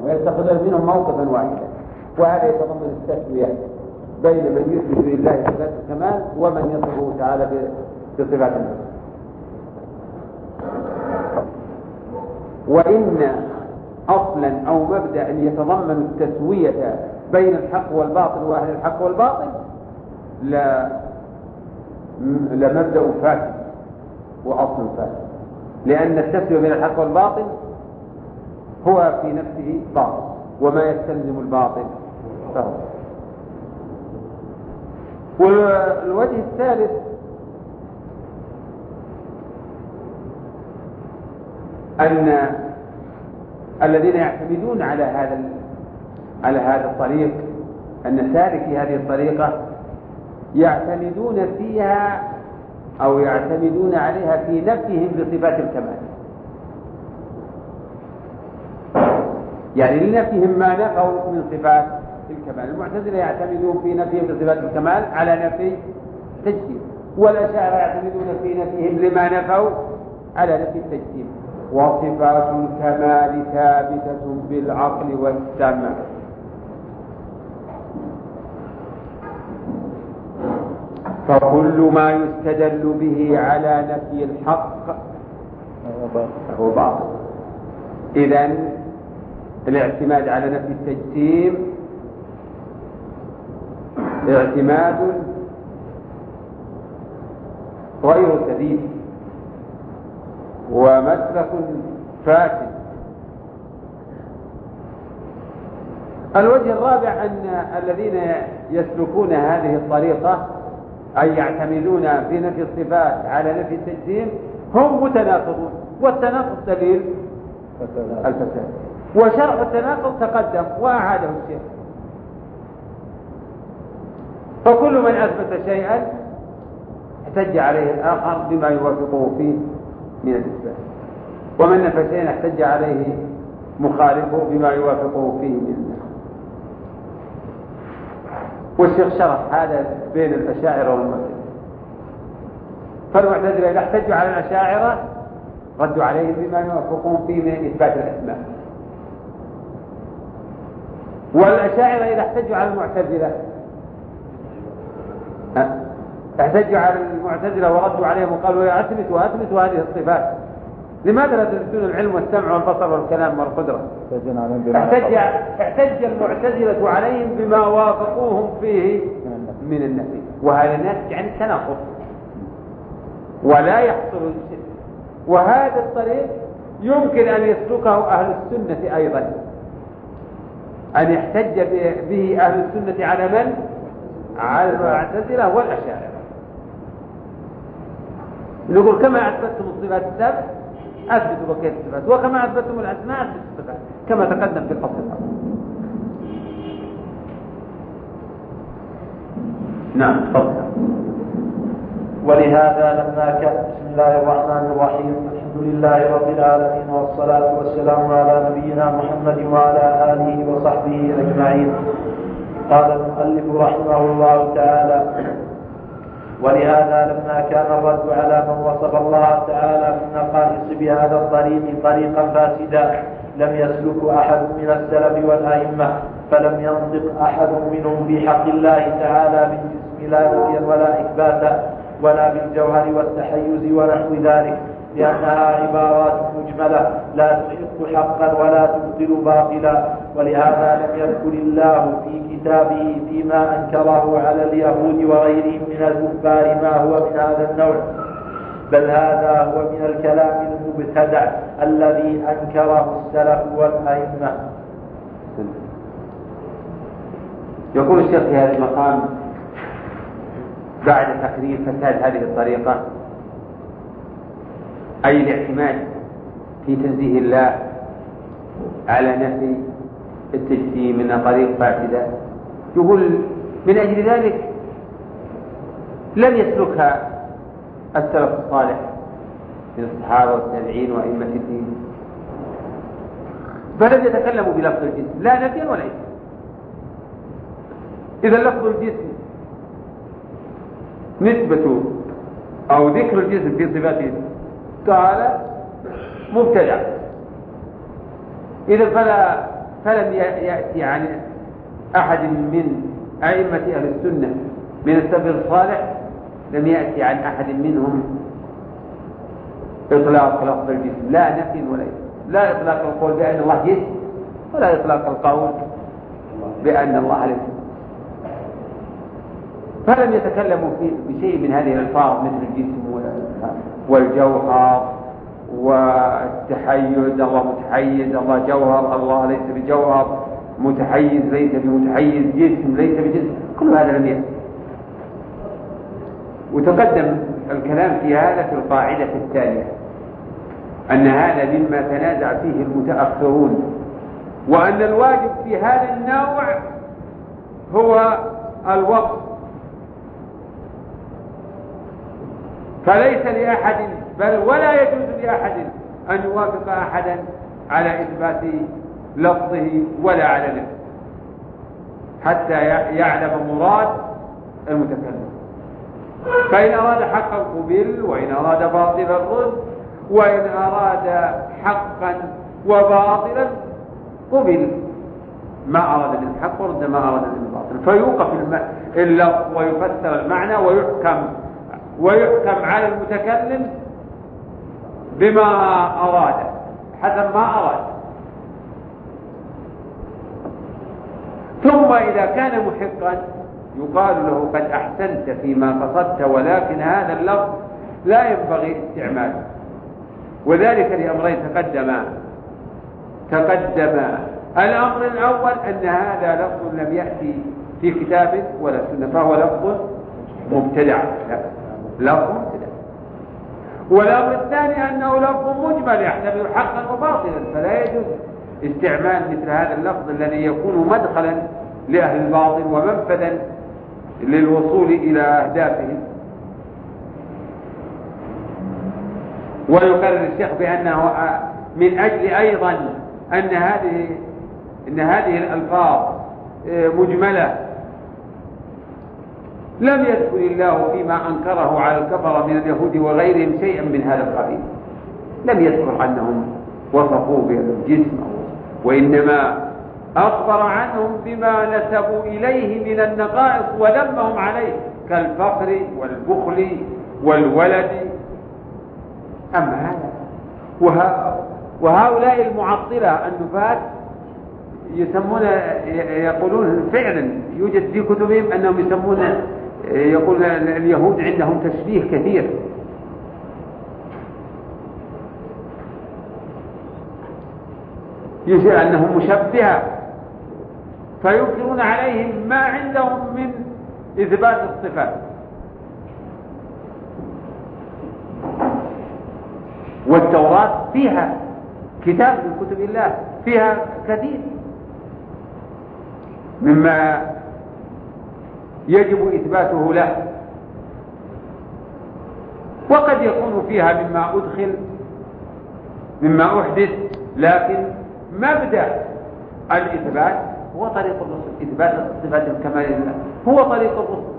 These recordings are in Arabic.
ويتخذ منهم موقفا واحدا، وهذا يتضمن التسوية بين من يثبت لله صفات الكمال ومن يصفه تعالى بصفات النقص. وإن أصلا أو مبدأ يتضمن التسوية بين الحق والباطل وأهل الحق والباطل لمبدأ فاسد وأصل فاسد، لأن التسوية بين الحق والباطل هو في نفسه باطل، وما يستلزم الباطل فهو. والوجه الثالث أن الذين يعتمدون على هذا الطريق، أن سالكي هذه الطريقة يعتمدون فيها أو يعتمدون عليها في نفسهم بصفات الكمال، يعني لنفيهم ما نفوا من صفات الكمال. المعتزلة يعتمدون في نفيهم بصفات الكمال على نفي التجسيم، والأشاعرة يعتمدون في نفيهم لما نفوا على نفي التجسيم. وصفات الكمال ثابتة بالعقل والسمع، فكل ما يستدل به على نفي الحق هو باطل. إذن الاعتماد على نفي التجسيم اعتماد غير سديد ومسلك فاسد. الوجه الرابع أن الذين يسلكون هذه الطريقة أي يعتمدون في نفي الصفات على نفي التجسيم هم متناقضون، والتناقض دليل الفساد، وشرع التناقض تقدم وأعاده الشيخ. فكل من أثبت شيئا احتج عليه الآخر بما يوافقه فيه من الإثبات، ومن نفى شيئا احتج عليه مخالفه بما يوافقه فيه من النفي. والشيخ شرح هذا بين الأشاعرة والمعتزلة. فالمعتزلة إذا احتجوا على الأشاعرة ردوا عليهم بما يوافقون فيه من إثبات الأسماء، والأشاعرة إذا احتجوا على المعتزلة احتجوا على المعتزلة وردوا عليهم وقالوا يا أثبتوا هذه الصفات، لماذا لا تثبتون العلم والسمع والبصر والكلام والقدرة؟ احتج المعتزلة عليهم بما وافقوهم فيه من النفي، وهذا ناتج عن التناقض ولا يحصل الشيء. وهذا الطريق يمكن أن يسلكه أهل السنة أيضا، أن يحتج به أهل السنة على من؟ على المعتزلة والأشاعرة. نقول كما أثبتتم الصفات السبع أثبتوا بقية الصفات، وكما أثبتتم الأسماء أثبتوا الصفات كما تقدم في الفصل الأول. نعم تفضل. ولهذا لما كان بسم الله الرحمن الرحيم الحمد لله رب العالمين والصلاة والسلام على نبينا محمد وعلى آله وصحبه أجمعين. قال المؤلف رحمه الله تعالى: ولهذا لما كان الرد على من وصف الله تعالى من نقائص بهذا الطريق طريقا فاسدا لم يسلك أحد من السلف والأئمة، فلم ينطق أحد منهم في حق الله تعالى بالجسم لا نفيا ولا إثباتا ولا بالجوهر والتحيز ونحو ذلك، لأنها عبارات مجملة لا تحق حقا ولا تبطل باطلا. ولهذا لم يذكر الله في كتابه فيما أنكره على اليهود وغيرهم من الكفار ما هو من هذا النوع، بل هذا هو من الكلام المبتدع الذي أنكره السلف والأئمة. يقول الشيخ في هذا المقام بعد تقرير فساد هذه الطريقة، أي الاعتماد في تنزيه الله على نفي التجسيم من طريق فاسدة، يقول من أجل ذلك لم يسلكها السلف الصالح من الصحابة والتابعين وأئمة الدين، فلم يتكلموا بلفظ الجسم لا نفيا ولا إثباتا. إذا لفظ الجسم نسبة أو ذكر الجسم في صفاته تعالى مبتدع، إذا فلا فلم يأتي عن أحد من أئمة أهل السنة من السلف الصالح، لم يأتي عن أحد منهم إطلاق لفظ الجسم، لا نفي ولا لا إطلاق القول بأن الله جسم، ولا إطلاق القول بأن الله جسم. فلم يتكلموا بشيء من هذه الألفاظ مثل الجسم والجوهر والتحيز، الله متحيز، الله جوهر، الله ليس بجوهر، متحيز ليس بمتحيز، جسم ليس بجسم، كل هذا لم يأتي. وتقدم الكلام في هذا في القاعدة الثانية، أن هذا مما تنازع فيه المتأخرون، وأن الواجب في هذا النوع هو الوقف، فليس لأحد بل ولا يجوز لأحد أن يوافق أحدا على إثبات لفظه ولا على نفسه حتى يعلم مراد المتكلم. فإن أراد حقا قبل، وإن أراد باطلا رد، وإن أراد حقا وباطلا قبل، ما أراد من الحق ورد ما أراد من الباطل، فيوقف اللفظ ويفسر المعنى ويحكم على المتكلم بما أراد حسب ما أراد. ثم إذا كان محقا يقال له قد أحسنت فيما قصدت، ولكن هذا اللفظ لا ينبغي استعماله، وذلك لأمرين تقدم. الأمر الأول أن هذا لفظ لم يأتي في كتاب ولا سنة، فهو لفظ مبتدع، لفظ مبتدع. والأمر الثاني أنه لفظ مجمل يحتمل حقا وباطلا، فلا يجوز استعمال مثل هذا اللفظ الذي يكون مدخلا لأهل الباطل ومنفذا للوصول إلى أهدافهم. ويقرر الشيخ بأنه من أجل أيضا أن هذه الألفاظ مجملة لم يذكر الله فيما أنكره على الكفرة من اليهود وغيرهم شيئا من هذا القبيل، لم يذكر أنهم وصفوا بالجسم، وإنما أخبر عنهم بما نسبوا إليه من النقائص وذمهم عليه كالفقر والبخل والولد. أما هذا وهؤلاء المعطلة النفاة يقولون فعلا يوجد في كتبهم أنهم يقولون اليهود عندهم تشبيه كثير، يشير أنهم مشبهة، فينكرون عليهم ما عندهم من إثبات الصفات. والتوراة فيها كتاب من كتب الله فيها كثير مما يجب إثباته له، وقد يكون فيها مما أحدث، لكن مبدأ الإثبات هو طريق الرسل، إثبات صفات الكمال لله هو طريق الرسل.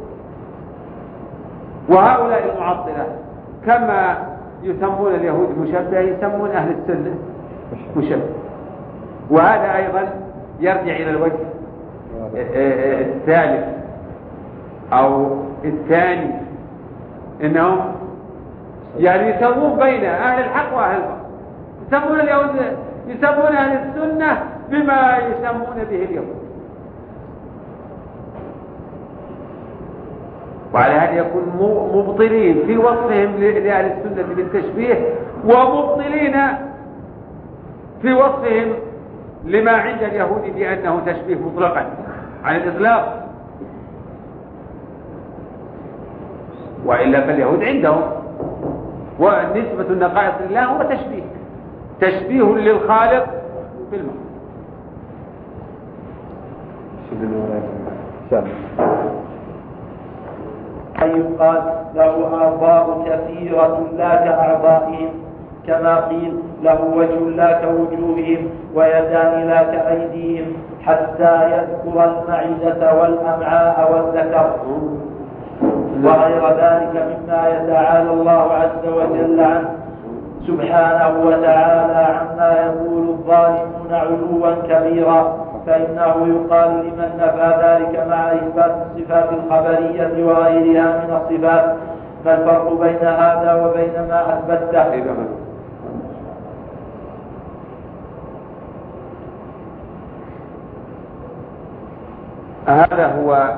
وهؤلاء المعطلة كما يسمون اليهود مشبه يسمون أهل السنة مشبه، وهذا أيضا يرجع إلى الوجه الثالث أو الثاني، إنهم يعني يسمون بين أهل الحق وأهل الباطل، يسمون اليهود يسمون أهل السنة بما يسمون به اليهود، وعلى هذا يكون مبطلين في وصفهم لأهل السنة بالتشبيه، ومبطلين في وصفهم لما عند اليهود بأنه تشبيه مطلقا عن الإطلاق. وإلا فاليهود عندهم ونسبة النقائص لله هو تشبيه للخالق بالمخلوق. يقال له أعضاء كثيرة لا كأعضائهم، كما قيل له وجه لا كوجوههم ويدان لا كأيديهم، حتى يذكر المعدة والأمعاء والذكر وغير ذلك مما يتعالى الله عز وجل عنه سبحانه وتعالى عما يقول الظالمون علوا كفرا كبيرا، فإنه يقال لمن نفى ذلك مع إثبات الصفات الخبرية وغيرها من الصفات: ما الفرق بين هذا وبين ما أثبته؟ هذا هو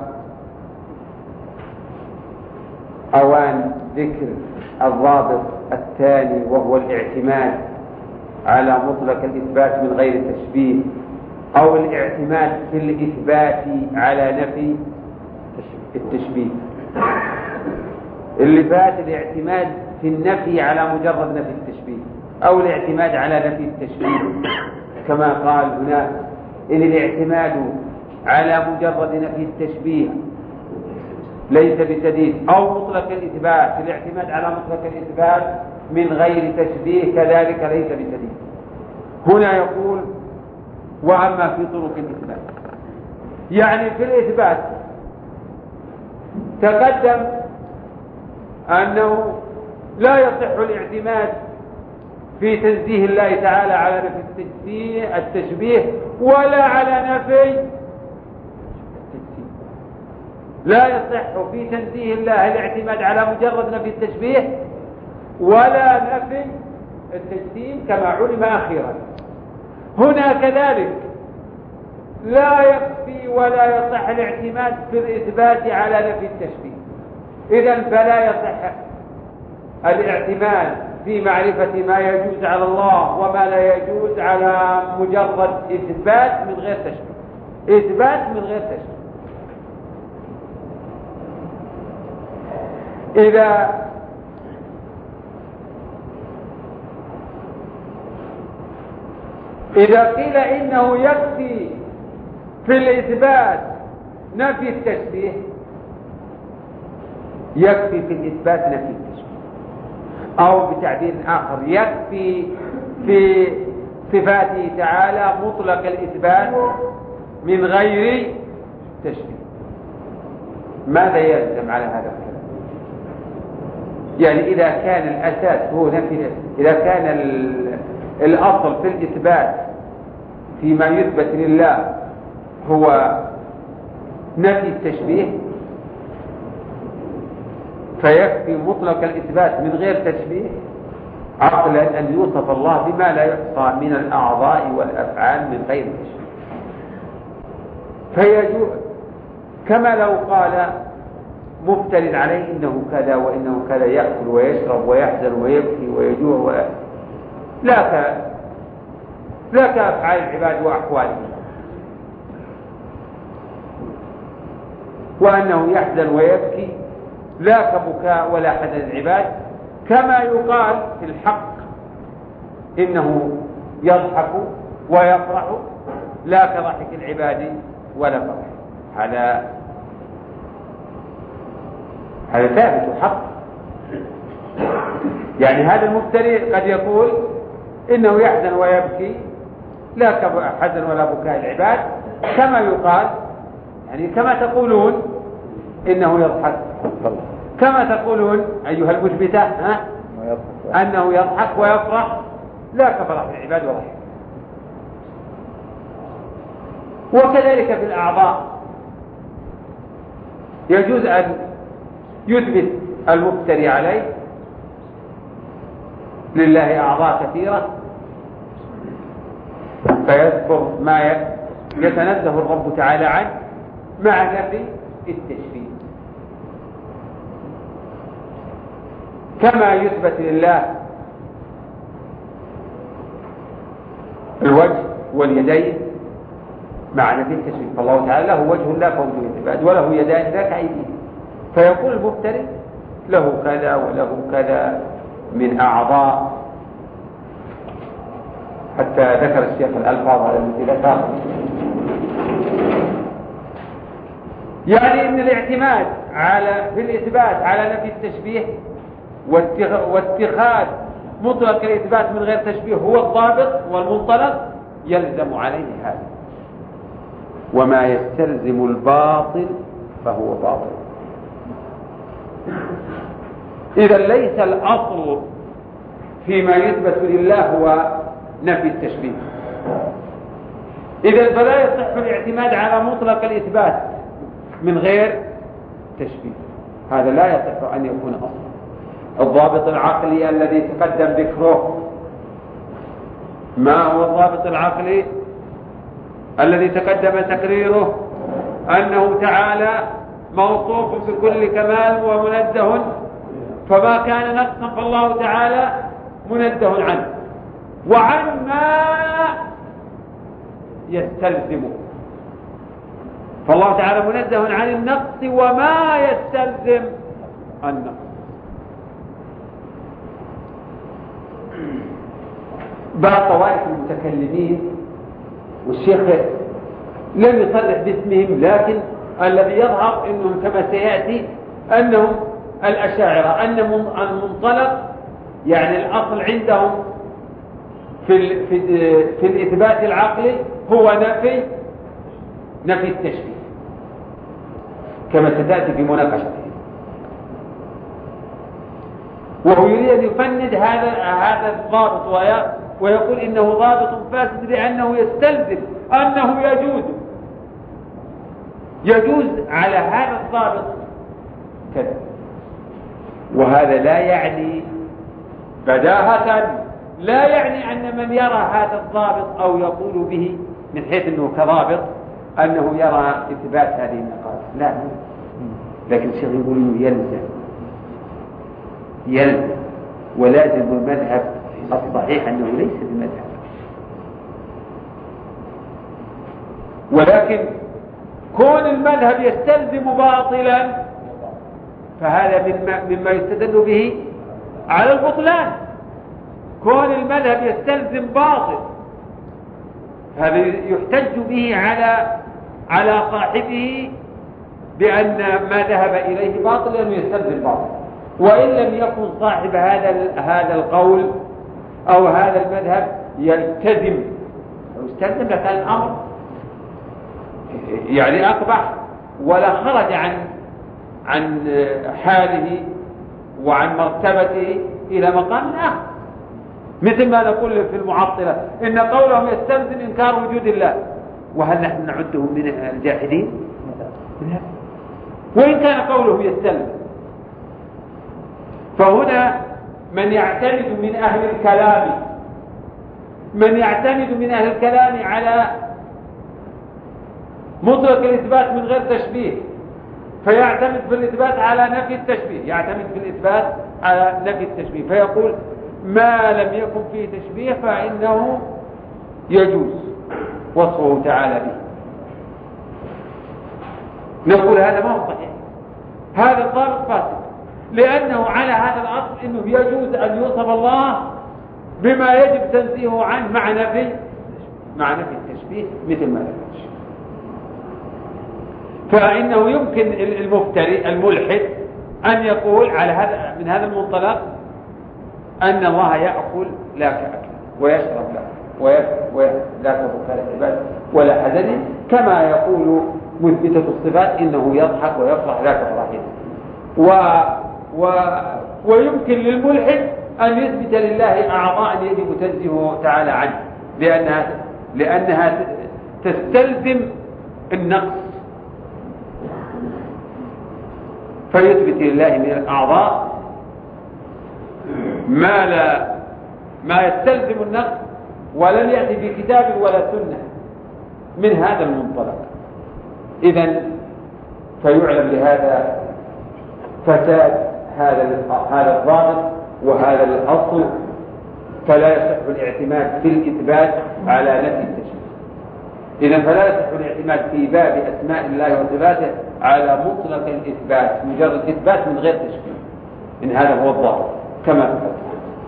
أوان ذكر الضابط الثاني، وهو الاعتماد على مطلق الإثبات من غير تشبيه، أو الاعتماد في الإثبات على نفي التشبيه. اللي فات الاعتماد في النفي على مجرد نفي التشبيه، أو الاعتماد على نفي التشبيه كما قال هنا: إن الاعتماد على مجرد نفي التشبيه ليس بسديد، أو مطلق الإثبات، الاعتماد على مطلق الإثبات من غير تشبيه كذلك ليس بسديد. هنا يقول: وأما في طرق الإثبات، يعني في الإثبات تقدم أنه لا يصح الاعتماد في تنزيه الله تعالى على نفي التشبيه ولا على نفي التجسيم. لا يصح في تنزيه الله الاعتماد على مجرد نفي التشبيه ولا نفي التجسيم كما علم أخيرا. هنا كذلك لا يكفي ولا يصح الاعتماد في الإثبات على نفي التشبيه. إذن فلا يصح الاعتماد في معرفة ما يجوز على الله وما لا يجوز على مجرد إثبات من غير تشبيه، إثبات من غير تشبيه. إذا قيل إنه يكفي في الإثبات نفي التشبيه، يكفي في الإثبات نفي التشبيه، أو بتعبير آخر يكفي في صفاته تعالى مطلق الإثبات من غير تشبيه. ماذا يلزم على هذا الكلام؟ يعني إذا كان الأساس هو نفي، إذا كان الأصل في الإثبات فيما يثبت لله هو نفي التشبيه، فيكفي مطلق الإثبات من غير تشبيه عقلا أن يوصف الله بما لا يحصى من الأعضاء والأفعال من غير تشبيه. فيجوز كما لو قال مفترض عليه إنه كذا وإنه كذا، يأكل ويشرب ويحزن ويبكي ويجوع لا كأفعال العباد وأحوالهم، وأنه يحزن ويبكي لا كبكاء ولا حزن العباد، كما يقال في الحق إنه يضحك ويفرح لا كضحك العباد ولا فرح. هذا ثابت حق. يعني هذا المفتري قد يقول إنه يحزن ويبكي لا كحزن ولا بكاء العباد، كما يقال يعني كما تقولون إنه يضحك، كما تقولون أيها المثبتة أنه يضحك ويفرح لا كفرح العباد وضحك. وكذلك في الأعضاء يجوز أن يثبت المفتري عليه لله أعضاء كثيرة، فيذكر ما يتنزه الرب تعالى عنه مع نفي التشبيه، كما يثبت لله الوجه واليدين مع نفي التشبيه. فالله تعالى له وجه لا كوجه العباد وله يدان لا كأيديهم، فيقول المفتري له كذا وله كذا من أعضاء، حتى ذكر الشيخ الألفاظ على التي ذكر. يعني إن الاعتماد في الإثبات على نفي التشبيه واتخاذ مطلق الإثبات من غير تشبيه هو الضابط والمنطلق، يلزم عليه هذا. وما يستلزم الباطل فهو باطل. إذا ليس الأصل فيما يثبت لله هو نفي التشبيه، إذن فلا يصح الاعتماد على مطلق الإثبات من غير تشبيه، هذا لا يصح أن يكون أصلا. الضابط العقلي الذي تقدم ذكره، ما هو الضابط العقلي الذي تقدم تقريره؟ أنه تعالى موصوف بكل كمال ومنزه، فما كان نقصا فالله تعالى منزه عنه وعما يستلزم، فالله تعالى منزه عن النقص وما يستلزم النقص. بعض طوائف المتكلمين، والشيخ لم يصرح باسمهم، لكن الذي يظهر انهم كما سياتي انهم الاشاعره، ان المنطلق يعني الاصل عندهم في الاثبات العقلي هو نفي التشبيه كما ستاتي في مناقشته، وهو يريد ان يفند هذا الضابط ويقول انه ضابط فاسد لانه يستلزم انه يجوز على هذا الضابط كذا، وهذا لا يعني بداهة، لا يعني أن من يرى هذا الضابط أو يقول به من حيث أنه كضابط أنه يرى إثبات هذه النقاط، لا، لكن الشيخ يقول أنه يلزم ولازم المذهب الصحيح أنه ليس بمذهب، ولكن كون المذهب يستلزم باطلا فهذا مما يستدل به على البطلان. كون المذهب يستلزم باطل هذا يحتج به على صاحبه بأن ما ذهب إليه باطل لأنه يستلزم باطل، وإن لم يكن صاحب هذا القول أو هذا المذهب يلتزم ويستلزم لكان الأمر يعني أقبح ولا خرج عن حاله وعن مرتبته إلى مقام آخر، مثل ما نقول في المعطلة إن قولهم يستلزم إنكار وجود الله، وهل نحن نعده من الجاحدين؟ وإن كان قولهم يستلزم، فهنا من يعتمد من أهل الكلام على مطلق الإثبات من غير تشبيه فيعتمد في الإثبات على نفي التشبيه، فيقول ما لم يكن فيه تشبيه فإنه يجوز وصفه تعالى به. نقول هذا ما هو صحيح، هذا الضابط فاسد، لأنه على هذا الأصل أنه يجوز أن يوصف الله بما يجب تنزيهه عنه مع نفي التشبيه مثل ما ذكر. فإنه يمكن المفتري الملحد أن يقول من هذا المنطلق أن الله يأكل لا كأكل ويشرب لا كبكاء العباد ولا حزن، كما يقول مثبتة الصفات إنه يضحك ويفرح لا كفرحه. ويمكن للملحد أن يثبت لله أعضاء يجب تنزيهه تعالى عنه لأنها تستلزم النقص، فيثبت لله من الأعضاء ما يستلزم النقص ولم يأتي في كتاب ولا سنة من هذا المنطلق. إذن فيعلم بهذا فساد هذا الضابط وهذا الأصل، فلا يصح الاعتماد في الإثبات على نفي التشبيه. إذن فلا يصح الاعتماد في باب أسماء الله وصفاته على مطلق الإثبات، مجرد إثبات من غير تشبيه، إن هذا هو الضابط كما تفضل.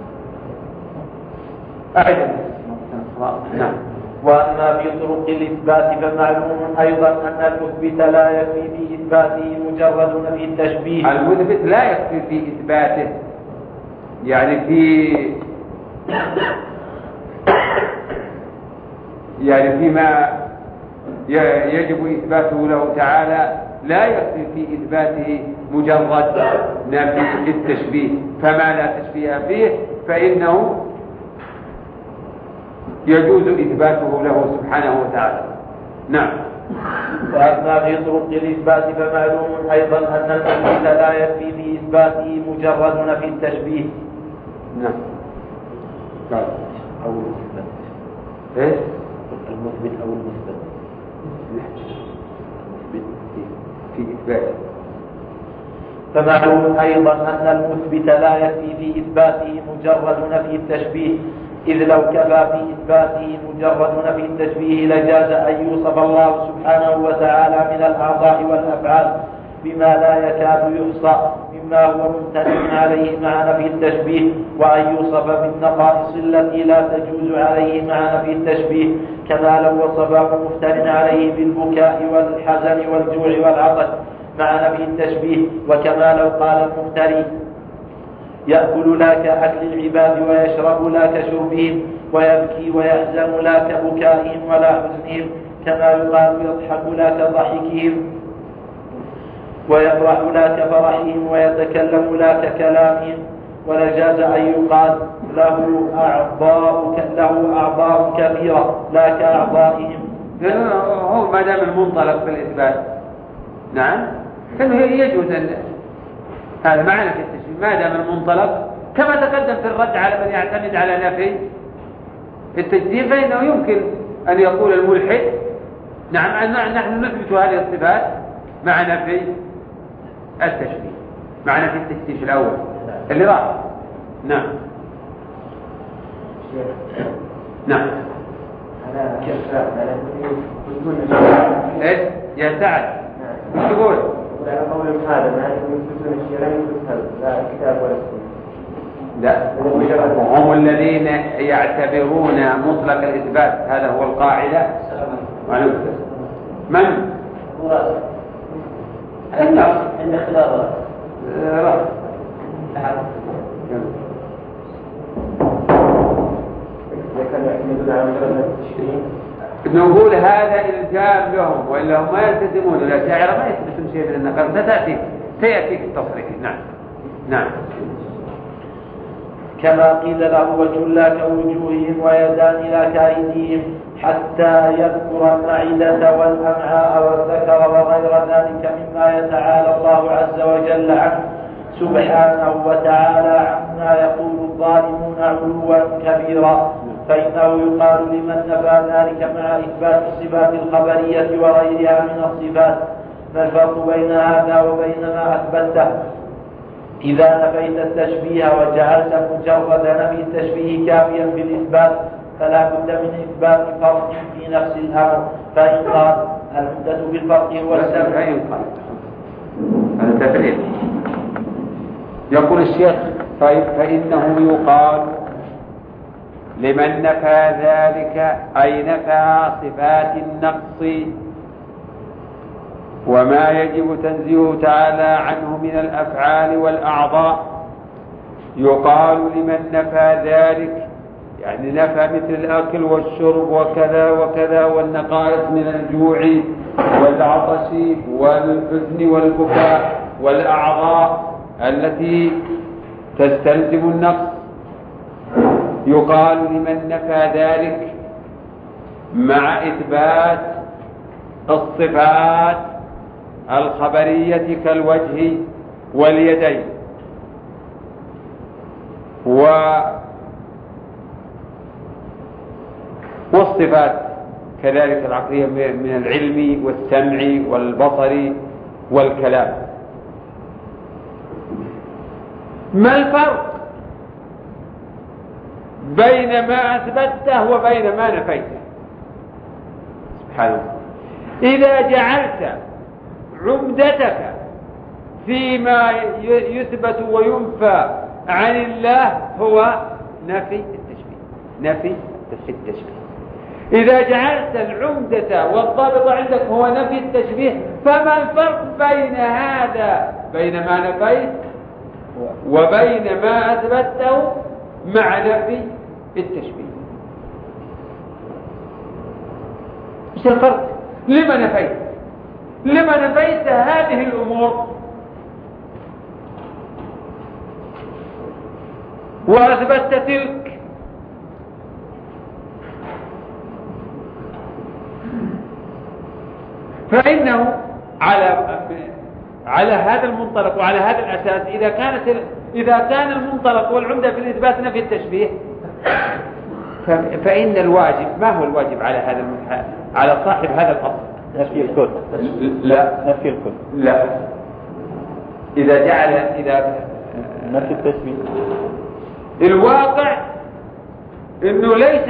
نعم. وأما في طرق الإثبات فمعلوم أيضا أن المثبت لا يكفي في إثباته مجرد نفي التشبيه. المثبت لا يكفي في إثباته، يعني فيما يجب إثباته له تعالى لا يكفي في إثباته مجرد نفي التشبيه، فما لا تشبيه فيه فإنه يجوز إثباته له سبحانه وتعالى. نعم. وأما في طرق الإثبات فمعلوم أيضا أن المثبت لا يكفي في إثباته مجرد نفي التشبيه. نعم. أو المثبت. إيش؟ المثبت أو المثبت. في إثباته. فمعلوم أيضا أن المثبت لا يكفي في إثباته مجرد نفي التشبيه، إذ لو كفى في إثباته مجرد نفي التشبيه لجاز أن يوصف الله سبحانه وتعالى من الأعضاء والأفعال بما لا يكاد يحصى مما هو ممتنع عليه مع نفي التشبيه، وأن يوصف بالنقائص التي لا تجوز عليه مع نفي التشبيه، كما لو وصفه مفتن عليه بالبكاء والحزن والجوع والعطش مع نفي التشبيه، وكما لو قال المفتري يأكل لا كأكل العباد ويشرب لا كشربهم ويبكي ويحزن لا كبكائهم ولا حزنهم، كما يقال يضحك لا كضحكهم ويفرح لا كفرحهم ويتكلم لا ككلامهم، ولجاز أن يقال له أعضاء كثيرة لا كأعضائهم. هو ما دام المنطلق في الإثبات. نعم. فإنه يجوز أن هذا معنى في التشبيه ما دام المنطلق، كما تقدم في الرد على من يعتمد على نفي التجديد، فإنه يمكن أن يقول الملحد نعم نحن نثبت هذه الصفات مع نفي التشبيه، مع نفي التشبيه الأول اللي راح. نعم. نعم. ايش يا سعد؟ ايش تقول؟ على قول هذا ما يثبتون الشيء لا يثبت لا الكتاب ولا السنة. لا، هم الذين يعتبرون مطلق الإثبات هذا هو القاعدة. من؟ عند خلافه. نقول هذا إلزام لهم، وإلا هم ما يلتزمون، الأشاعرة ما يثبتون شيء من النقل. سيأتيك التصريح. نعم. نعم. كما قيل له وجه لا كوجوههم ويدان لا كأيديهم، حتى يذكر المعدة والأمعاء والذكر وغير ذلك مما يتعالى الله عز وجل عنه سبحانه وتعالى عما يقول الظالمون علوا كبيرا، فإنه يقال لمن نفى ذلك مع إثبات الصفات الخبرية وغيرها من الصفات: ما الفرق بين هذا وبين ما أثبته؟ إذا نفيت التشبيه وجعلت مجرد نفي التشبيه كافيا بالإثبات فلا بد من إثبات فرق في نفس الأمر، فإن قال المدة بالفرق هو السمع. هذا تفريق. يقول الشيخ طيب فإنه يقال لمن نفى ذلك أي نفى صفات النقص وما يجب تنزيهه تعالى عنه من الأفعال والأعضاء، يقال لمن نفى ذلك يعني نفى مثل الأكل والشرب وكذا وكذا والنقائص من الجوع والعطش والحزن والبكاء والأعضاء التي تستلزم النقص، يقال لمن نفى ذلك مع إثبات الصفات الخبرية كالوجه واليدين والصفات كذلك العقلية من العلم والسمع والبصر والكلام. ما الفرق بين ما أثبته وبين ما نفيته؟ سبحان الله. إذا جعلت عمدتك فيما يثبت وينفى عن الله هو نفي التشبيه، نفي التشبيه. إذا جعلت العمدة والضابط عندك هو نفي التشبيه، فما الفرق بين هذا بين ما نفيت وبين ما أثبته مع نفي التشبيه؟ ايش الفرق؟ لما نفيت هذه الأمور وأثبتت تلك؟ فإنه على هذا المنطلق وعلى هذا الأساس إذا كان المنطلق والعمدة في الإثبات نفي التشبيه، فإن الواجب، ما هو الواجب على صاحب هذا الأصل؟ نفي الكل. لا، نفي الكل. لا، إذا نفي التشبيه. الواقع إنه ليس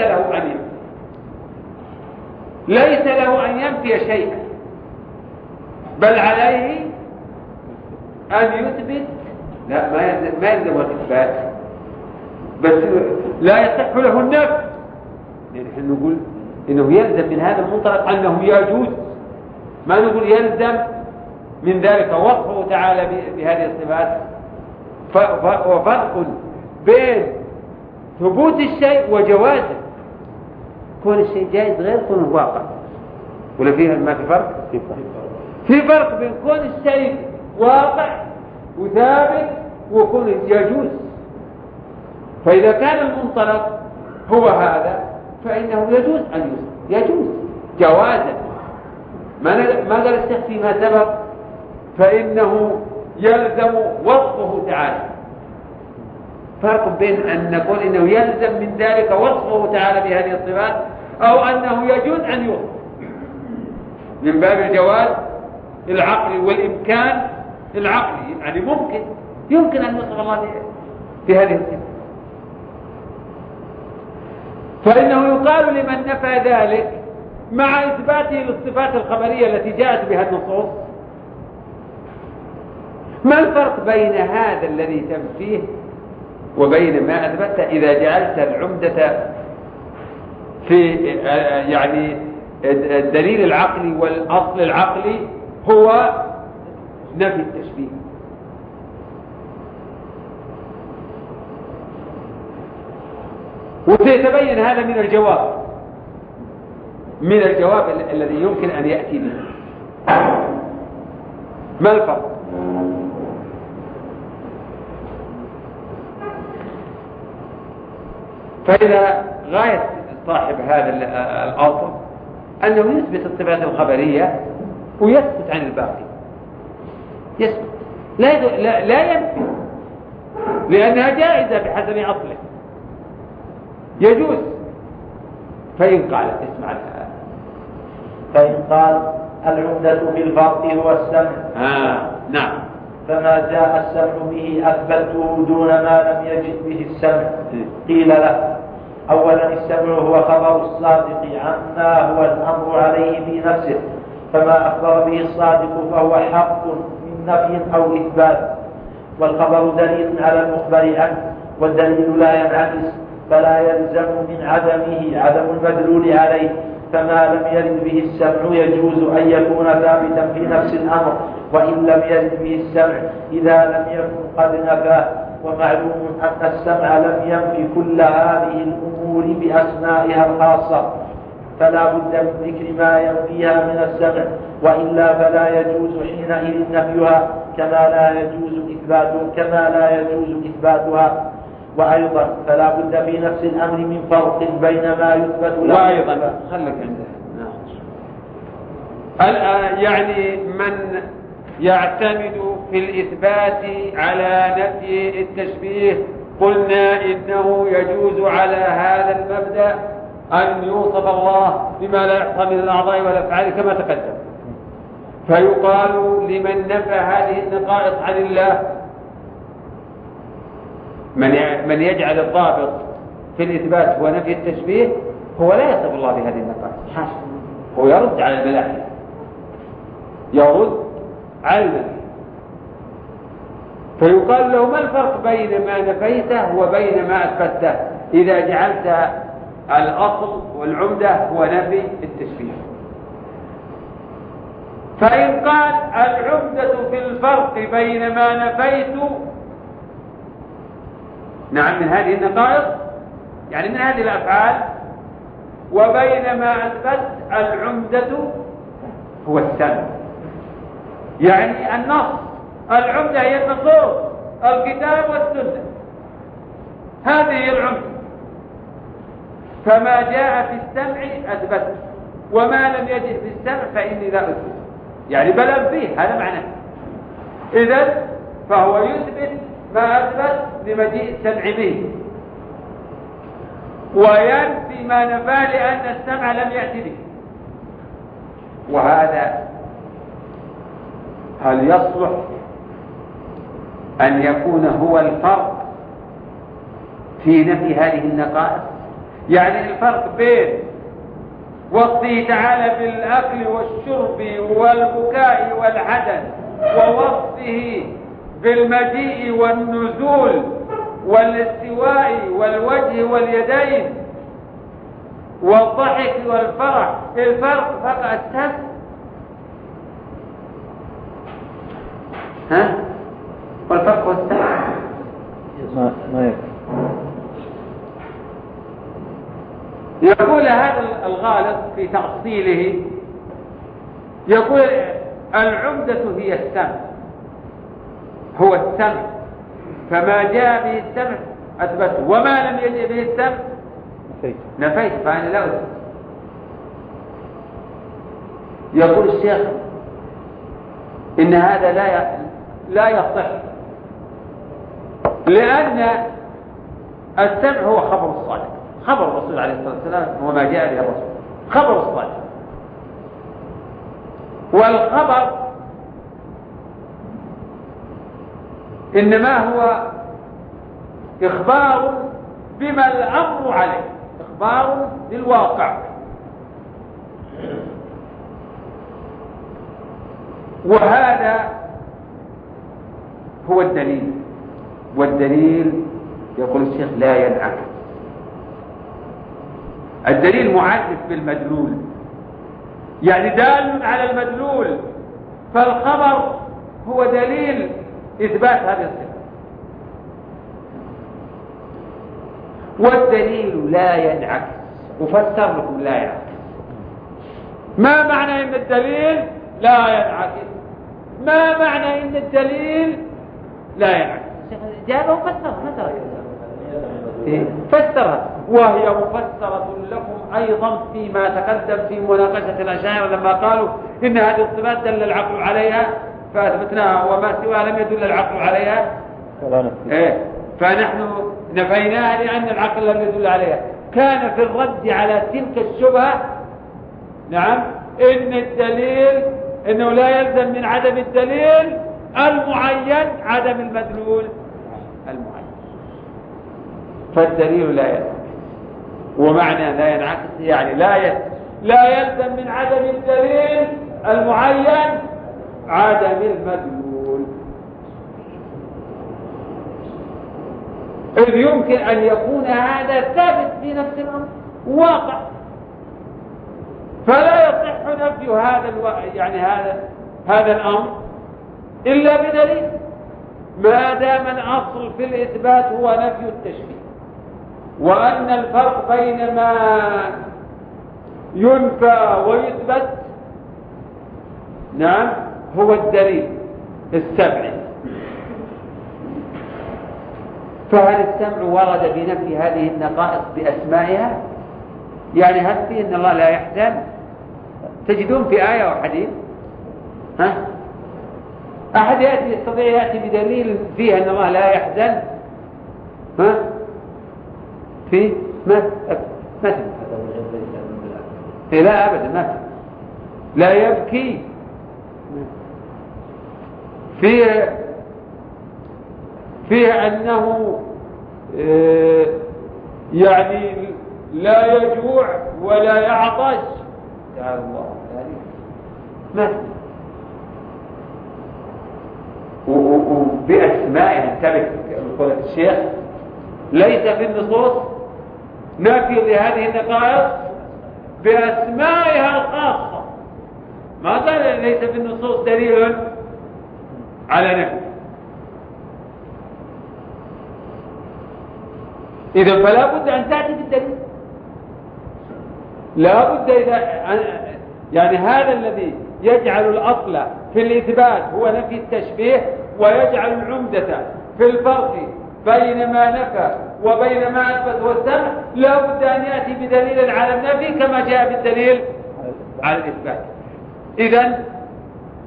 له أن ينفي شيئا، بل عليه أن يثبت. لا، ما يلزم الإثبات، بس لا يصح له النفي. نحن نقول إنه يلزم من هذا المنطلق أنه يجوز، ما نقول يلزم من ذلك وصفه تعالى بهذه الصفات. وفرق بين ثبوت الشيء وجوازه. كون الشيء جائز غير كونه واقع، ولا فيها ما في فرق؟ في فرق بين كون الشيء واقع وثابت وكون يجوز. فإذا كان المنطلق هو هذا فإنه يجوز أن يجوز جوازا. ما قال الشيخ فيما سبق فإنه يلزم وصفه تعالى. فرق بين أن نقول إنه يلزم من ذلك وصفه تعالى بهذه الصفات، أو أنه يجوز أن يوصف من باب الجواز العقلي والإمكان العقلي. يعني يمكن أن يوصف الله بهذه الصفات. فإنه يقال لمن نفى ذلك مع إثباته للصفات الخبرية التي جاءت بها النصوص: ما الفرق بين هذا الذي تنفيه وبين ما أثبته إذا جعلت العمدة في يعني الدليل العقلي والأصل العقلي هو نفي التشبيه؟ وسيتبين هذا من الجواب الذي يمكن أن يأتي به. ما الفرق؟ فإذا غاية صاحب هذا الأصل أنه يثبت الصفات الخبرية ويسكت عن الباقي، يسكت، لا ينفي، لأنها جائزة بحسب أصله، يجوز. فإن قال اسمع الآن، فإن قال العمدة في الفرق هو السمع، نعم، فما جاء السمع به أثبته دون ما لم يجد به السمع. قيل له: أولا السمع هو خبر الصادق عما هو الأمر عليه في نفسه، فما أخبر به الصادق فهو حق من نفي أو إثبات، والخبر دليل على المخبر عنه، والدليل لا ينعكس، فلا يلزم من عدمه عدم المدلول عليه. فما لم يرد به السمع يجوز أن يكون ثابتا في نفس الأمر وإن لم يرد به السمع إذا لم يكن قد نفاه. ومعلوم أن السمع لم ينفي كل هذه الأمور بأسمائها الخاصة، فلا بد من ذكر ما ينفيها من السمع، وإلا فلا يجوز حينئذ نفيها كما لا يجوز إثباتها. وأيضا فلا بد في نفس الأمر من فرق بين ما يثبت له. وأيضا خلك عنده يعني من يعتمد في الإثبات على نفي التشبيه قلنا إنه يجوز على هذا المبدأ أن يوصف الله بما لا يحصى من الأعضاء والأفعال كما تقدم. فيقال لمن نفى هذه النقائص عن الله، من يجعل الضابط في الإثبات هو نفي التشبيه، هو لا يصف الله بهذه النقائص، حاشا، هو يرد على الملاحدة، يرد على الملاحدة. فيقال له: ما الفرق بين ما نفيته وبين ما أثبته إذا جعلت الأصل والعمدة هو نفي التشبيه؟ فإن قال: العمدة في الفرق بين ما نفيت، نعم، من هذه النقائص يعني من هذه الأفعال، وبين ما أثبت، العمدة هو السمع، يعني النص. العمدة هي النصوص، الكتاب والسنة، هذه هي العمدة. فما جاء في السمع أثبت، وما لم يجد في السمع فإني لا أثبت. يعني بل أنفيه، هذا معناه. إذن فهو يثبت ما أثبت لمجيء السمع به، وينفي ما نفى لأن السمع لم يأتي به. وهذا هل يصلح أن يكون هو الفرق في نفي هذه النقائص؟ يعني الفرق بين وصفه تعالى بالأكل والشرب والبكاء والحدث ووصفه بالمجيء والنزول والاستواء والوجه واليدين والضحك والفرح، الفرق فقط السمع. والفرق والسمع ما يقول هذا الغالط في تأصيله، يقول العمدة هي السمع، هو السمع، فما جاء به السمع أثبته، وما لم يجئ به السمع نفيت، فأنا لا أثبت. يقول الشيخ إن هذا لا يصح، لأن السمع هو خبر الصادق، خبر الرسول عليه الصلاة والسلام وما جاء به الرسول، خبر الصادق. والخبر إنما هو إخبار بما الأمر عليه، إخبار للواقع. وهذا هو الدليل، والدليل يقول الشيخ لا ينعكس. الدليل معرف بالمدلول، يعني دال على المدلول، فالخبر هو دليل إثبات هذه الصفة. والدليل لا ينعكس، وفسر لكم لا ينعكس. ما معنى إن الدليل لا ينعكس؟ ما معنى إن الدليل لا ينعكس؟ جابه وفسرها، فسرها، وهي مفسرة لكم أيضا فيما تقدم في مناقشة الأشاعرة لما قالوا إن هذه الصفات دل العقل عليها فأثبتناها، وما سواها لم يدل العقل عليها فنحن نفيناها لأن العقل لم يدل عليها. كان في الرد على تلك الشبهة نعم إن الدليل إنه لا يلزم من عدم الدليل المعين عدم المدلول المعين، فالدليل لا ينعكس. ومعنى لا ينعكس يعني لا يلزم من عدم الدليل المعين عدم المدلول، إذ يمكن أن يكون هذا ثابت في نفس الأمر واقع، فلا يصح نفي يعني هذا الأمر إلا بدليل، ما دام الأصل في الإثبات هو نفي التشبيه، وأن الفرق بين ما ينفى ويثبت نعم هو الدليل السمعي. فهل السمع ورد بنفي هذه النقائص بأسمائها؟ يعني هل في إن الله لا يحزن؟ تجدون في آية وحديث أحد يستطيع يأتي بدليل فيها أن الله لا يحزن؟ في ما لا أبدا ما لا يبكي، فيه أنه يعني لا يجوع ولا يعطش، تعالى الله ما وبأسمائها ثبت قول الشيخ ليس في النصوص نفي لهذه النقائص بأسمائها الخاصة، ما قال ليس في النصوص دليل على نفي. إذا فلا بد أن تأتي بالدليل، لا بد يعني هذا الذي يجعل الأصل في الإثبات هو نفي التشبيه، ويجعل العمدة في الفرق بين ما نفى وبين ما أثبت والسمع، لا بد أن يأتي بدليل على النفي كما جاء بالدليل على الإثبات. إذن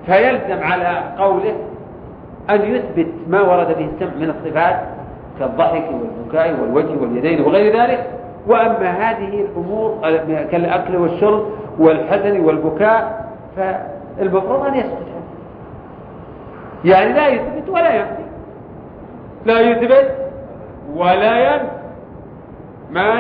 فيلزم على قوله أن يثبت ما ورد به السمع من الصفات كالضحك والبكاء والوجه واليدين وغير ذلك. وأما هذه الأمور كالأكل والشرب والحزن والبكاء فالمفروض أن يسكت، يعني لا يثبت ولا ينفي، لا يثبت ولا ينفي ما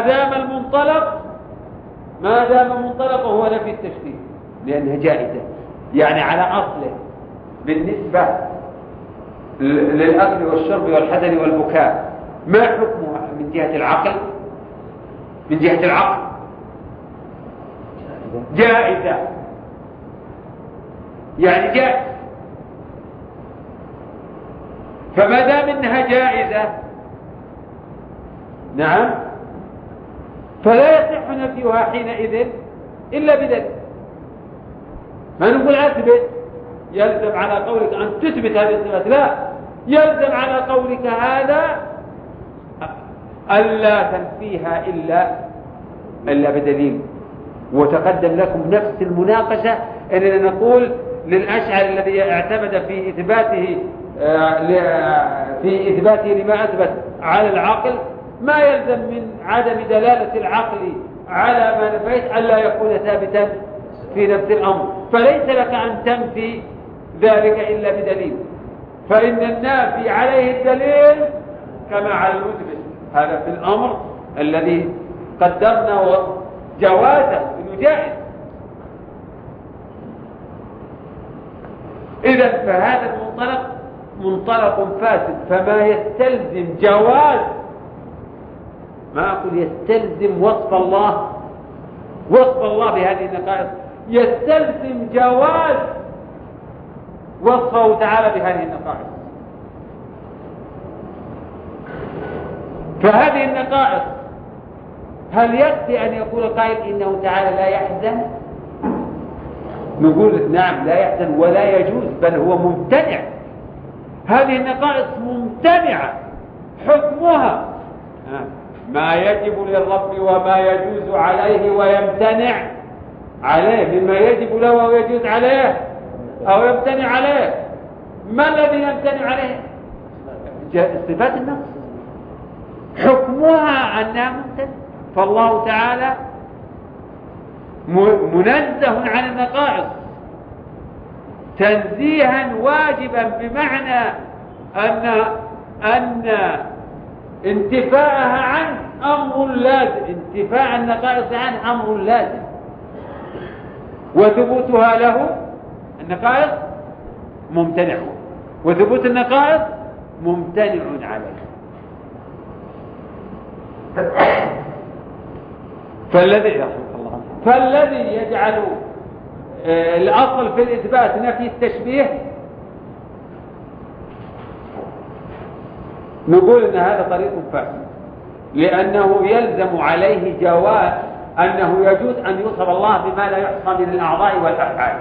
دام منطلق هو نفي التشبيه، لأنها جائزة. يعني على أصله بالنسبة للأكل والشرب والحزن والبكاء ما حكمها من جهة العقل؟ من جهة العقل جائزة، يعني جائز. فما دام انها جائزة نعم فلا يصح نفيها حينئذ إلا بدليل. ما نقول أثبت يلزم على قولك أن تثبت هذه الصفات، لا، يلزم على قولك هذا ألا تنفيها إلا بدليل. وتقدم لكم نفس المناقشة أننا نقول للأشعري الذي اعتمد في إثباته لما أثبت على العقل ما يلزم من عدم دلالة العقل على ما نفيت ألا يكون ثابتا في نفس الأمر، فليس لك أن تنفي ذلك إلا بدليل، فإن النافي عليه الدليل كما على المثبت. هذا في الأمر الذي قدرنا جوازه إنه جائز. إذن فهذا المنطلق منطلق فاسد، فما يستلزم جواز، ما أقول يستلزم وصف الله بهذه النقائص، يستلزم جواز وصفه تعالى بهذه النقائص. فهذه النقائص هل يكفي أن يقول القائل إنه تعالى لا يحزن؟ نقول نعم لا يحزن ولا يجوز، بل هو ممتنع. هذه النقائص ممتنعة، حكمها ما يجب للرب وما يجوز عليه ويمتنع عليه، مما يجب له ويجوز عليه أو يمتنع عليه. ما الذي يمتنع عليه؟ صفات النقص، حكمها أنها ممتنع. فالله تعالى منزه عن النقائص تنزيها واجبا، بمعنى أن انتفاءها عنه أمر لازم، انتفاء النقائص عنه أمر لازم، وثبوتها له النقائص ممتنع، وثبوت النقائص ممتنع عليه. فالذي يجعل الأصل في الإثبات نفي التشبيه نقول أن هذا طريق فاسد، لأنه يلزم عليه جواز أنه يجوز أن يوصف الله بما لا يحصى من الأعضاء والأفعال.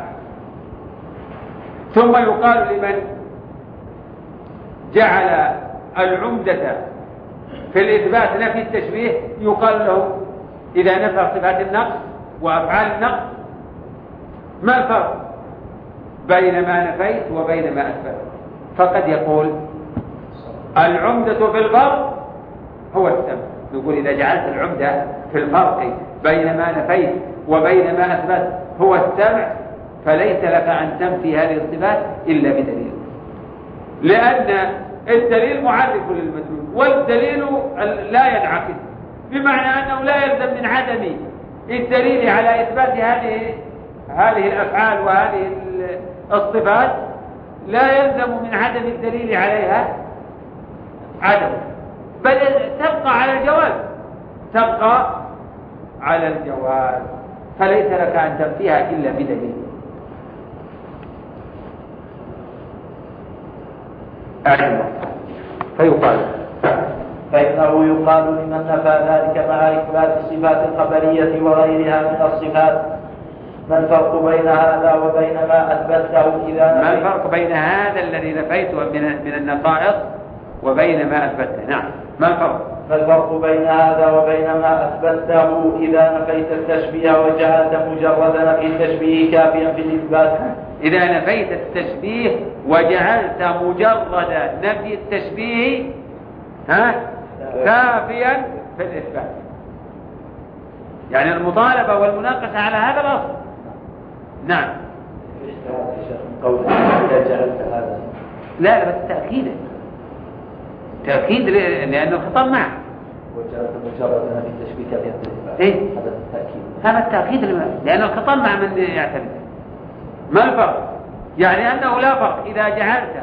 ثم يقال لمن جعل العمدة في الإثبات نفي التشبيه، يقال له إذا نفى صفات النقص وأفعال النقص ما الفرق بين ما نفيت وبين ما أثبت؟ فقد يقول العمدة في الفرق هو السمع. نقول إذا جعلت العمدة في الفرق بين ما نفيت وبين ما أثبت هو السمع، فليس لك أن تنفي هذه الصفات إلا بدليل، لأن الدليل معرف للمدلول، والدليل لا ينعقد، بمعنى أنه لا يلزم من عدم الدليل على إثبات هذه الأفعال وهذه الصفات، لا يلزم من عدم الدليل عليها عدم، بل تبقى على الجواز، فليس لك أن تنفيها إلا بدليل. فإنه يقال لمن نفى ذلك مع إثبات الصفات الخبرية وغيرها من الصفات: ما الفرق بين هذا وبين ما أثبته إذا نفيت؟ ما الفرق بين هذا الذي نفيته من النقائص وبين ما أثبته؟ نعم. ما الفرق بين هذا وبين ما أثبته إذا نفيت التشبيه وجعلت مجرد نفي التشبيه كافيا في الإثبات؟ إذا نفيت التشبيه وجعلت مجرد نفي التشبيه كافيا في الإثبات. يعني المطالبة والمناقشة على هذا الأصل. نعم. إذا جعلت هذا لا بس تأكيد لأنه الخطاب معه. وجعلت مجرد نفي التشبيه كافيا في الإثبات. إيه؟ هذا هذا التأكيد لأن الخطاب مع من يعترف. ما الفرق؟ يعني أنه لا فرق إذا جعلت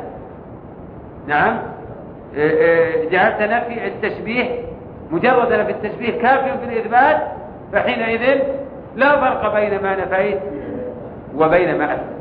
جعلت نفي التشبيه مجرد نفي التشبيه كافي في الإثبات، فحينئذ لا فرق بين ما نفيت وبين ما أثبت،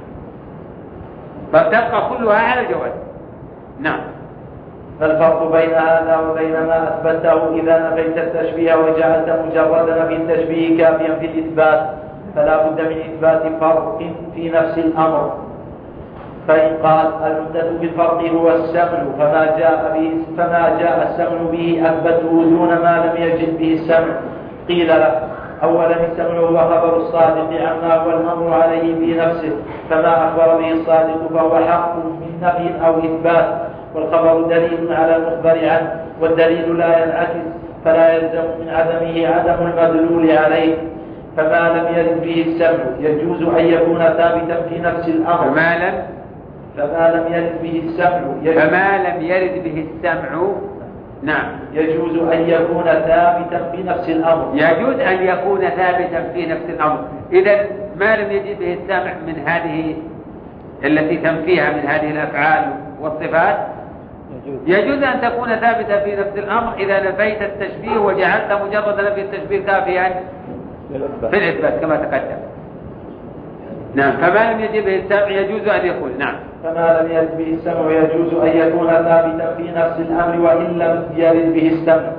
فتبقى كلها على الجواز. نعم. فالفرق بين هذا وبين ما أثبته إذا نفيت التشبيه وجعلت مجرد نفي التشبيه كافيا في الإثبات، فلا بد من إثبات فرق في نفس الأمر. فإن قال المدة بالفرق هو السمع فما جاء السمع به أثبته دون ما لم يجد به السمع، قيل له أولا السمع هو خبر الصادق عما هو الأمر عليه في نفسه، فما أخبر به الصادق فهو حق من نفي أو إثبات، والخبر دليل على المخبر عنه، والدليل لا ينعكس، فلا يلزم من عدمه عدم المدلول عليه. فما لم يرد به السمع يجوز أن يكون ثابتا في نفس الأمر. فما لم يرد به السمع نعم يجوز أن يكون ثابتا في نفس الأمر. يجوز أن يكون ثابتا في نفس الأمر. إذا ما لم يجد به السمع من هذه التي تنفيها من هذه الأفعال والصفات يجوز أن تكون ثابتة في نفس الأمر إذا نفيت التشبيه وجعلت مجرد نفي التشبيه كافيا في الإثبات كما تقدم. نعم. فما لم يجد به السمع يجوز أن يكون. نعم. فما لم يرد به السمع يجوز أن يكون ثابتا في نفس الأمر وإن لم يرد به السمع.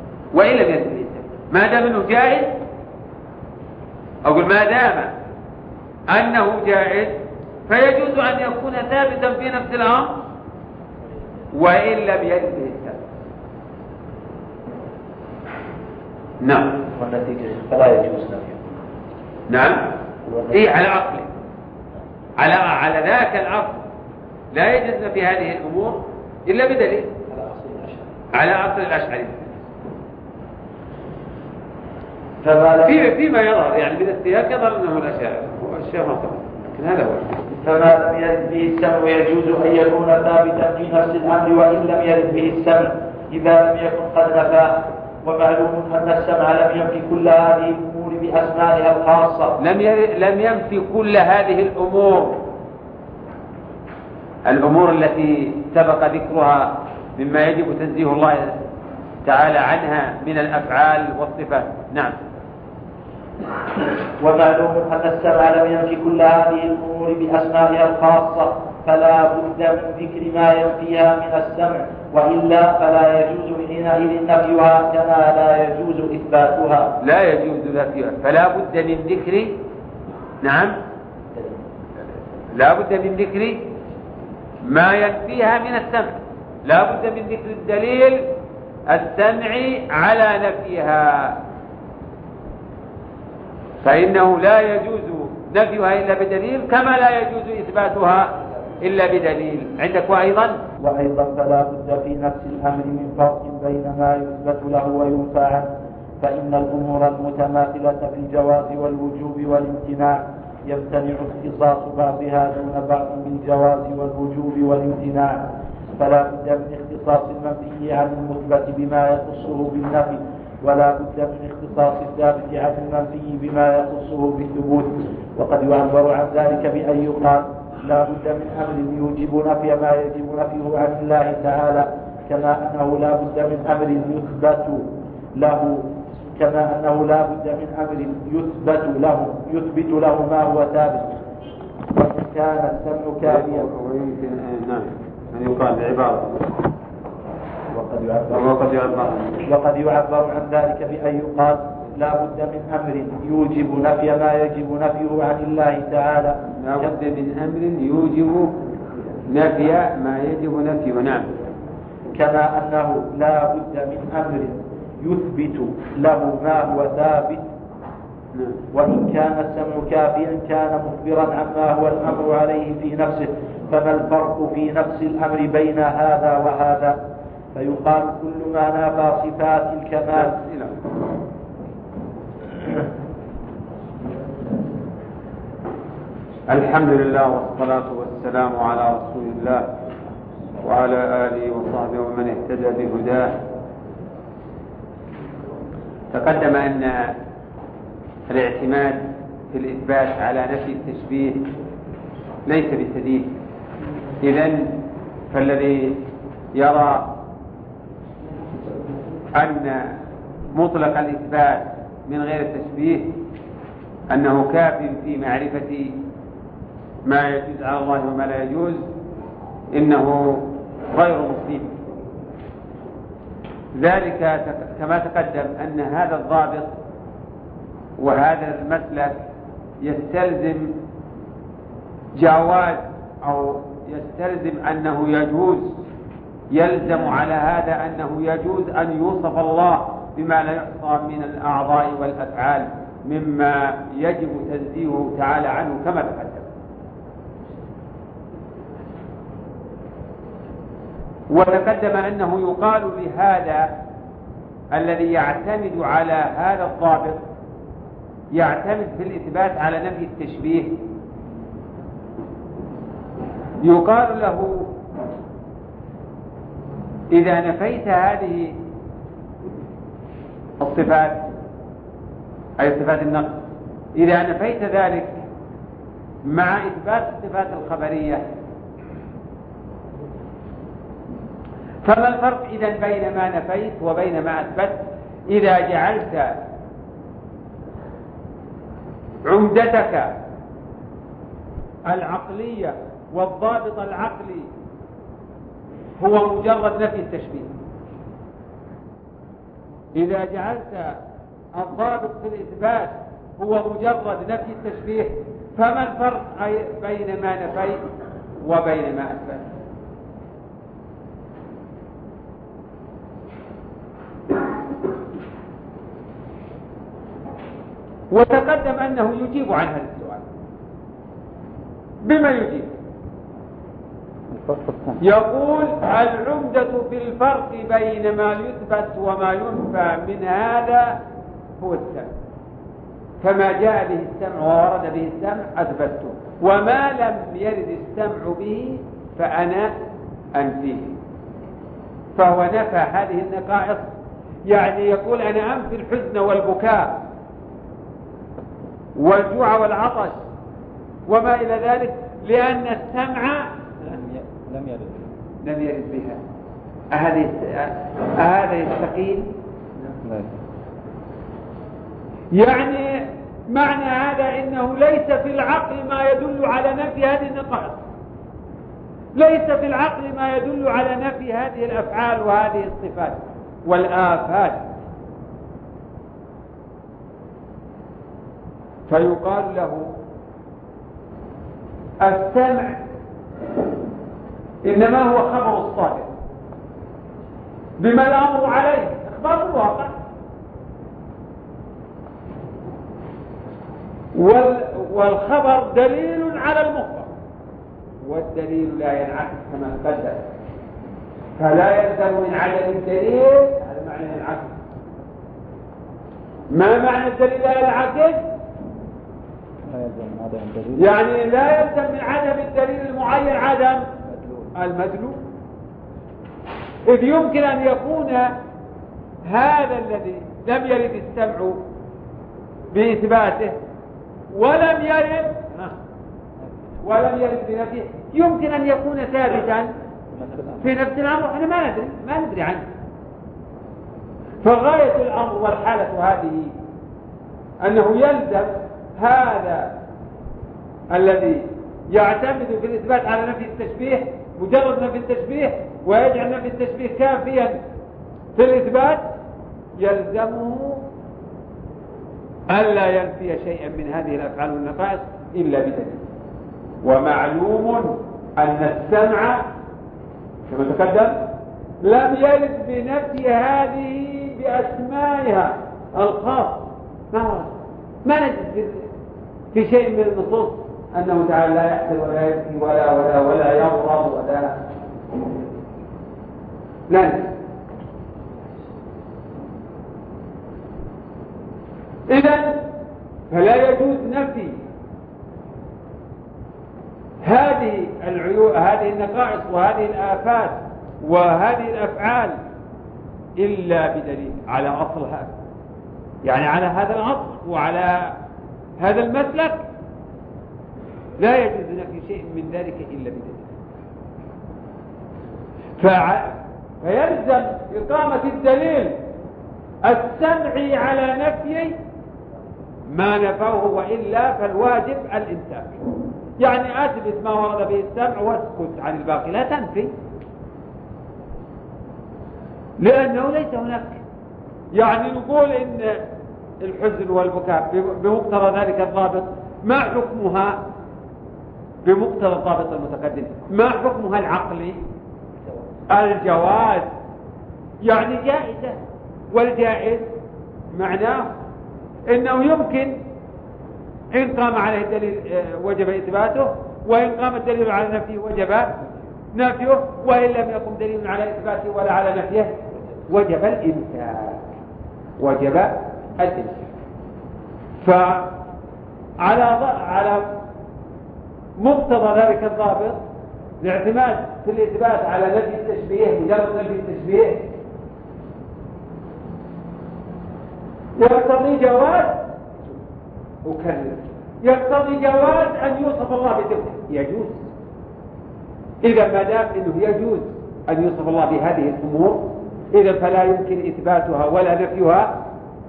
ما دام أنه جائز، أقول ما دام أنه جائز فيجوز أن يكون ثابتا في نفس الأمر وإن لم يرد به السمع. نعم. والنتيجة فلا يجوز نفيه. نعم. إيه على عقله، على ذاك العقل لا يجوز في هذه الأمور إلا بدليل على أصل الأشعري. فيما يظهر يعني من السياق يظهر أنه الأشياء ما طبعا، لكن هذا هو. فما لم يرد به السمع يجوز أن يكون ثابتا في نفس الأمر وإن لم يرد به السمع إذا لم يكن قد نفاه. ومعلوم أن السمع لم ينفي كل هذه الأمور بأسمائها الخاصة. لم ينفي كل هذه الأمور التي سبق ذكرها مما يجب تنزيه الله تعالى عنها من الأفعال والصفات. نعم. ومعلوم أن السمع لم ينفي كل هذه الأمور بأسمائها الخاصة، فلا بد من ذكر ما ينفيها من السمع، وإلا فلا يجوز حينئذ نفيها كما لا يجوز إثباتها. لا يجوز نفيها، فلا بد من ذكر. نعم. لا بد من ذكر ما ينفيها من السمع، لا بد من ذكر الدليل السمعي على نفيها، فإنه لا يجوز نفيها إلا بدليل كما لا يجوز إثباتها إلا بدليل. عندك وأيضا فلا بد في نفس الأمر من فرق بين ما يثبت له وينفى عنه، فإن الأمور المتماثلة في الجواز والوجوب والامتناع يمتنع اختصاص بعضها دون بعض بالجواز والوجوب والامتناع، فلا بد من اختصاص المنفي عن المثبت بما يخصه بالنفي، ولا بد من اختصاص الثابت عن المنفي بما يخصه بالثبوت. وقد يعبر عن ذلك بأن يقال لا بد من أمر يوجب نفي ما يجب نفيه عن الله تعالى، كما أنه لا بد من أمر يثبت له ما هو ثابت. وإن كان السمع كافيا. نعم. أن يقال بعبارة. وقد يعبر عن ذلك بأن يقال لا بد من أمر يوجب نفي ما يجب نفيه عن الله تعالى. لا بد من أمر يوجب نفي ما يجب نفيه. نعم. كما أنه لا بد من أمر يثبت له ما هو ثابت، وإن كان السمع كافيا كان مخبرا عما هو الأمر عليه في نفسه، فما الفرق في نفس الأمر بين هذا وهذا؟ فيقال كل ما نافى صفات الكمال. الحمد لله والصلاة والسلام على رسول الله وعلى آله وصحبه ومن اهتدى بهداه. تقدم أن الاعتماد في الإثبات على نفي التشبيه ليس بسديد. إذن فالذي يرى أن مطلق الإثبات من غير التشبيه أنه كاف في معرفة ما يجوز على الله وما لا يجوز إنه غير مصيب. ذلك كما تقدم أن هذا الضابط وهذا المسلك يستلزم جواز أو يستلزم أنه يجوز، يلزم على هذا أنه يجوز أن يوصف الله بما لا يحصى من الأعضاء والأفعال مما يجب تنزيهه تعالى عنه كما تقدم. وتقدم أنه يقال لهذا الذي يعتمد على هذا الضابط يعتمد في الإثبات على نفي التشبيه، يقال له إذا نفيت هذه الصفات أي صفات النقص، إذا نفيت ذلك مع إثبات الصفات الخبرية فما الفرق إذن بين ما نفيت وبين ما أثبت؟ إذا جعلت عمدتك العقلية والضابط العقلي هو مجرد نفي التشبيه، إذا جعلت الضابط في الإثبات هو مجرد نفي التشبيه فما الفرق بين ما نفيت وبين ما أثبت؟ وتقدم أنه يجيب عن هذا السؤال. بما يجيب؟ يقول العمدة في الفرق بين ما يثبت وما ينفى من هذا هو السمع، فما جاء به السمع وورد به السمع أثبته، وما لم يرد السمع به فأنا أنفيه. فهو نفى هذه النقائص، يعني يقول أنا أنفي الحزن والبكاء والجوع والعطش وما إلى ذلك لأن السمع لم يرد بها. أهذا يستقيم؟ يعني معنى هذا إنه ليس في العقل ما يدل على نفي هذه النقائص، ليس في العقل ما يدل على نفي هذه الأفعال وهذه الصفات والآفات. فيقال له السمع إنما هو خبر الصادق بما الأمر عليه، إخبار الواقع، والخبر دليل على المخبر، والدليل لا ينعكس كما قدر، فلا يلزم من عدم الدليل هذا معنى العكس. ما معنى الدليل لا ينعكس؟ يعني لا يلزم من عدم الدليل المعين عدم المدلول، إذ يمكن أن يكون هذا الذي لم يرد السمع بإثباته ولم يرد بنفيه يمكن أن يكون ثابتا في نفس الأمر، احنا ما ندري عنه. فغاية الأمر والحالة هذه أنه يلزم هذا الذي يعتمد في الإثبات على نفي التشبيه مجرد نفي التشبيه ويجعل نفي التشبيه كافيا في الإثبات، يلزمه ألا ينفي شيئا من هذه الأفعال والنقائص إلا بدليل. ومعلوم أن السمع كما تقدم لم يرد بنفي هذه بأسمائها الخاص، ما نجد في شيء من النصوص أنه تعالى لا يحسن ولا يبكي ولا يغضب لا نجد. إذن فلا يجوز نفي هذه العيوب، هذه النقائص وهذه الآفات وهذه الأفعال إلا بدليل على أصلها، يعني على هذا الأصل وعلى هذا المسلك لا يجوز نفي شيء من ذلك إلا بدليل. فيلزم إقامة الدليل السمعي على نفي ما نفوه، وإلا فالواجب الإمساك. يعني أثبت ما ورد به السمع واسكت عن الباقي، لا تنفي، لأنه ليس هناك. يعني نقول إن الحزن والبكاء بمقتضى ذلك الضابط ما حكمها؟ بمقتضى الضابط المتقدم ما حكمها العقلي؟ الجواز، يعني جائزة. والجائز معناه إنه يمكن إن قام عليه الدليل وجب إثباته، وإن قام الدليل على نفيه وجب نفيه، وإن لم يقم دليل على إثباته ولا على نفيه وجب الإمساك. فعلى مقتضى ذلك الضابط الاعتماد في الإثبات على نفي التشبيه، مجرد نفي التشبيه يقتضي جواز، يقتضي جواز أن يوصف الله بصفته، يجوز. إذا ما دام أنه يجوز أن يوصف الله بهذه الأمور، إذا فلا يمكن إثباتها ولا نفيها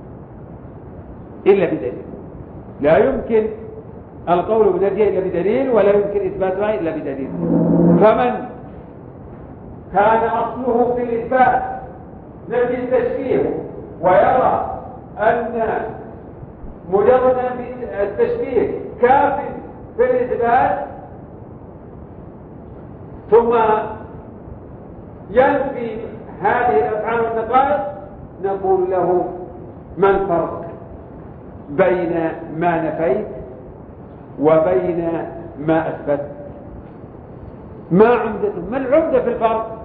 إلا بدليل. لا يمكن القول بنفيها إلا بدليل، ولا يمكن إثباتها إلا بدليل. فمن كان أصله في الإثبات نفي التشبيه ويرى أن مجرد التشبيه كاف في الإثبات، ثم ينفي هذه الأفعال والنقائص، نقول له ما الفرق بين ما نفيت وبين ما أثبت؟ ما عمدته؟ ما العمدة في الفرق؟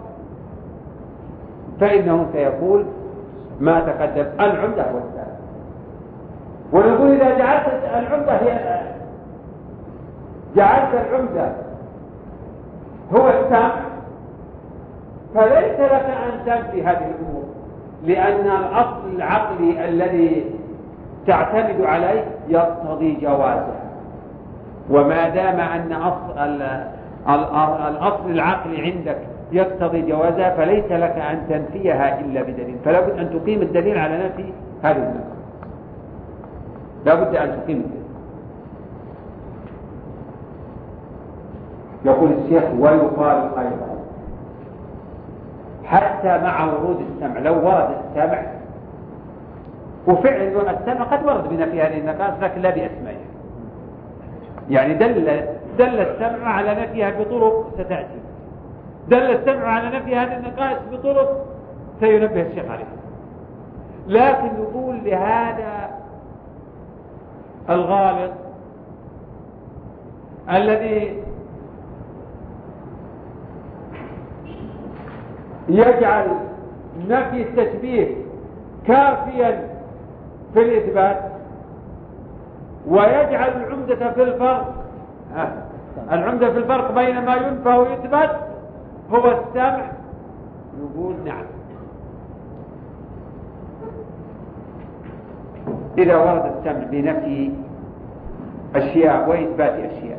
فإنه سيقول ما تقدم، العمدة هو السبب. ونقول إذا جعلت العمدة هو السمع، فليس لك أن تنفي هذه الأمور، لأن الأصل العقلي الذي تعتمد عليه يقتضي جوازها. وما دام أن الأصل العقلي عندك يقتضي جوازها، فليس لك أن تنفيها إلا بدليل. فلا بد أن تقيم الدليل على نفي هذه النقطة، لا بد أن تقيم الدليل. يقول الشيخ ويقال أيضا حتى مع ورود السمع، لو ورد السمع، وفعل السمع قد ورد بنفي هذه النقائص لكن لا بأسمائها، يعني دل السمع على نفيها بطرق ستأتي، دل السمع على نفي هذه النقائص بطرق سينبه الشيخ عليها. لكن نقول لهذا الغالط الذي يجعل نفي التشبيه كافيا في الإثبات، ويجعل العمدة في الفرق بين ما ينفى ويثبت هو السمع، نقول نعم. إذا ورد السمع بنفي أشياء وإثبات أشياء،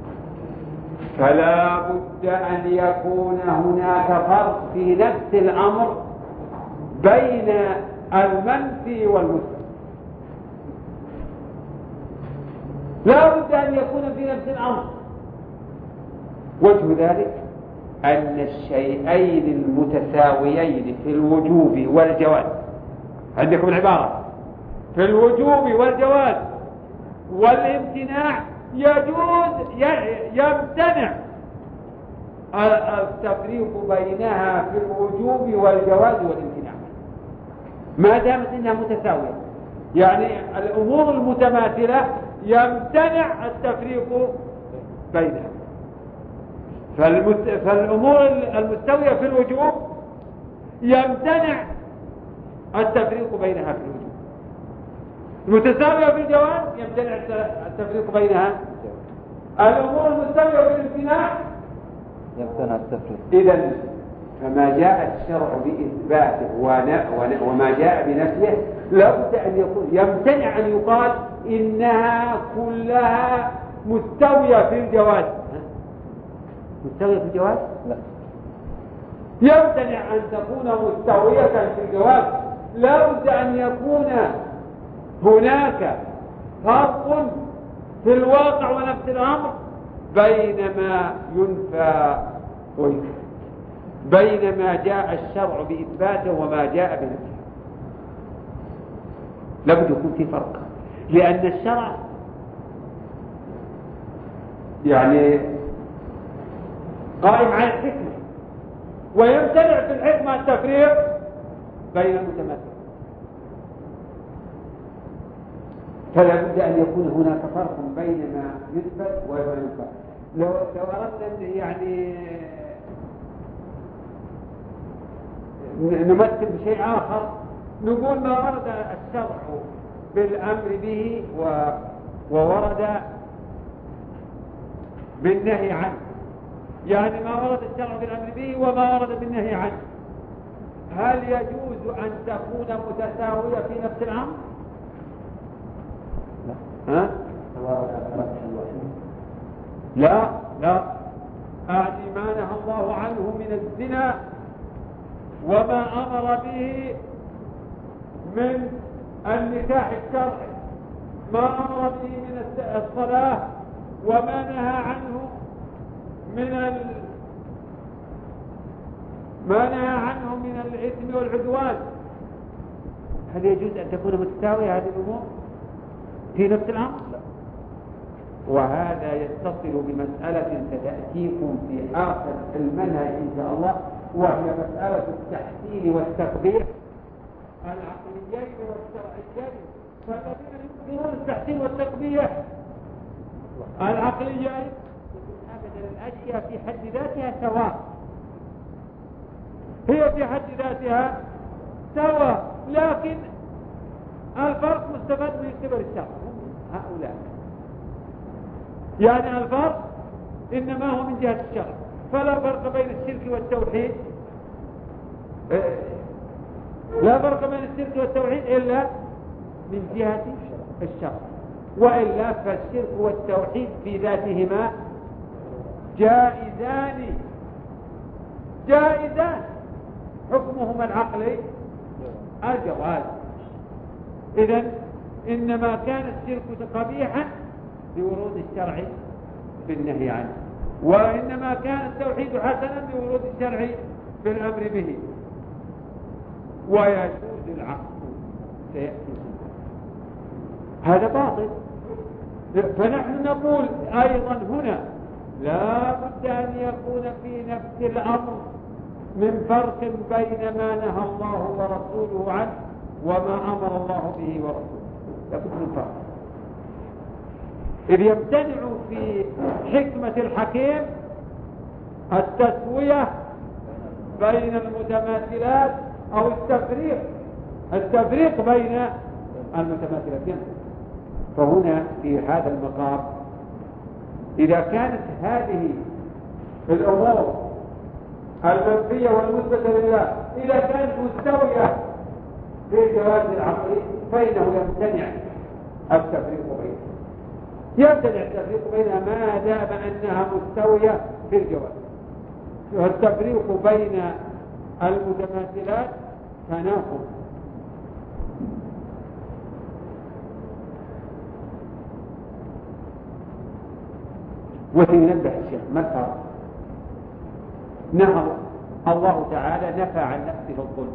فلا بد أن يكون هناك فرق في نفس الأمر بين المنفي والمثبت. لا بد أن يكون في نفس الأمر. وجه ذلك أن الشيئين المتساويين في الوجوب والجواز، عندكم العبارة في الوجوب والجواز والامتناع، يجوز يمتنع التفريق بينها في الوجوب والجواز والامتناع ما دامت انها متساوية. يعني الامور المتماثلة يمتنع التفريق بينها، فالامور المستوية في الوجوب يمتنع التفريق بينها في الوجوب، المتساوية في الجواز يمتنع التفريق بينها، الامور المستوية في الامتناع يمتنع التفريق. إذن فما جاء الشرع بإثباته وما جاء بنفيه لابد أن يكون يمتنع أن يقال إنها كلها مستوية في الجواز. مستوية في الجواز؟ لا، يمتنع أن تكون مستوية في الجواز، لابد أن يكون هناك فرق في الواقع ونفس الأمر بين ما ينفى وينفى، بين ما جاء الشرع بإثباته وما جاء بنفيه. لابد يكون في فرق، لأن الشرع يعني قائم على الحكمة، ويمتنع في الحكمة التفريق بين المتماثلين، فلا بد أن يكون هناك فرق بين ما يثبت وما ينفى. لو أردنا يعني نمثل بشيء آخر نقول ما ورد الشرع بالأمر به وورد بالنهي عنه، يعني ما ورد الشرع بالأمر به وما ورد بالنهي عنه، هل يجوز أن تكون متساوية في نفس الأمر؟ ها؟ لا لا، أعني ما نهى الله عنه من الزنا وما أمر به من النكاح الشرعي، ما أمر به من الصلاة وما نهى عنه من الإثم والعدوان، هل يجوز أن تكون متساوية هذه الأمور في نفس الأمر؟ لا. وهذا يتصل بمسألة ستأتيكم في آخر المنهج إن شاء الله، وهي مسألة التحسين والتقبيح العقليين والشرعيين. فالذين ينكرون التحسين والتقبيح العقليين أبدا الأشياء في حد ذاتها سواء، هي في حد ذاتها سواء، لكن الفرق مستفاد من قبل الشرع. هؤلاء يعني الفرق إنما هو من جهة الشرع، فلا فرق بين الشرك والتوحيد، لا فرق بين الشرك والتوحيد إلا من جهة الشرع، وإلا فالشرك والتوحيد في ذاتهما جائزان حكمهما العقلي الجواز. إذن إنما كان الشرك قبيحا بورود الشرع بالنهي عنه، وإنما كان التوحيد حسنا بورود الشرع بالأمر به، ويجوز العقل سيأتي هذا باطل. فنحن نقول أيضا هنا لا بد أن يكون في نفس الأمر من فرق بين ما نهى الله ورسوله عنه وما أمر الله به ورسوله، لا بد من فرق، إذ يمتنع في حكمة الحكيم التسوية بين المتماثلات أو التفريق بين المتماثلتين. فهنا في هذا المقام إذا كانت هذه الأمور المنفية والمثبتة لله إذا كانت مستوية في الجواز العقلي فإنه يمتنع التفريق بينها ما دام أنها مستوية في الجواز. والتفريق بين المتماثلات تناقض. وسينبه الشيخ ما الفرق؟ نهى الله تعالى نفى عن نفسه الظلم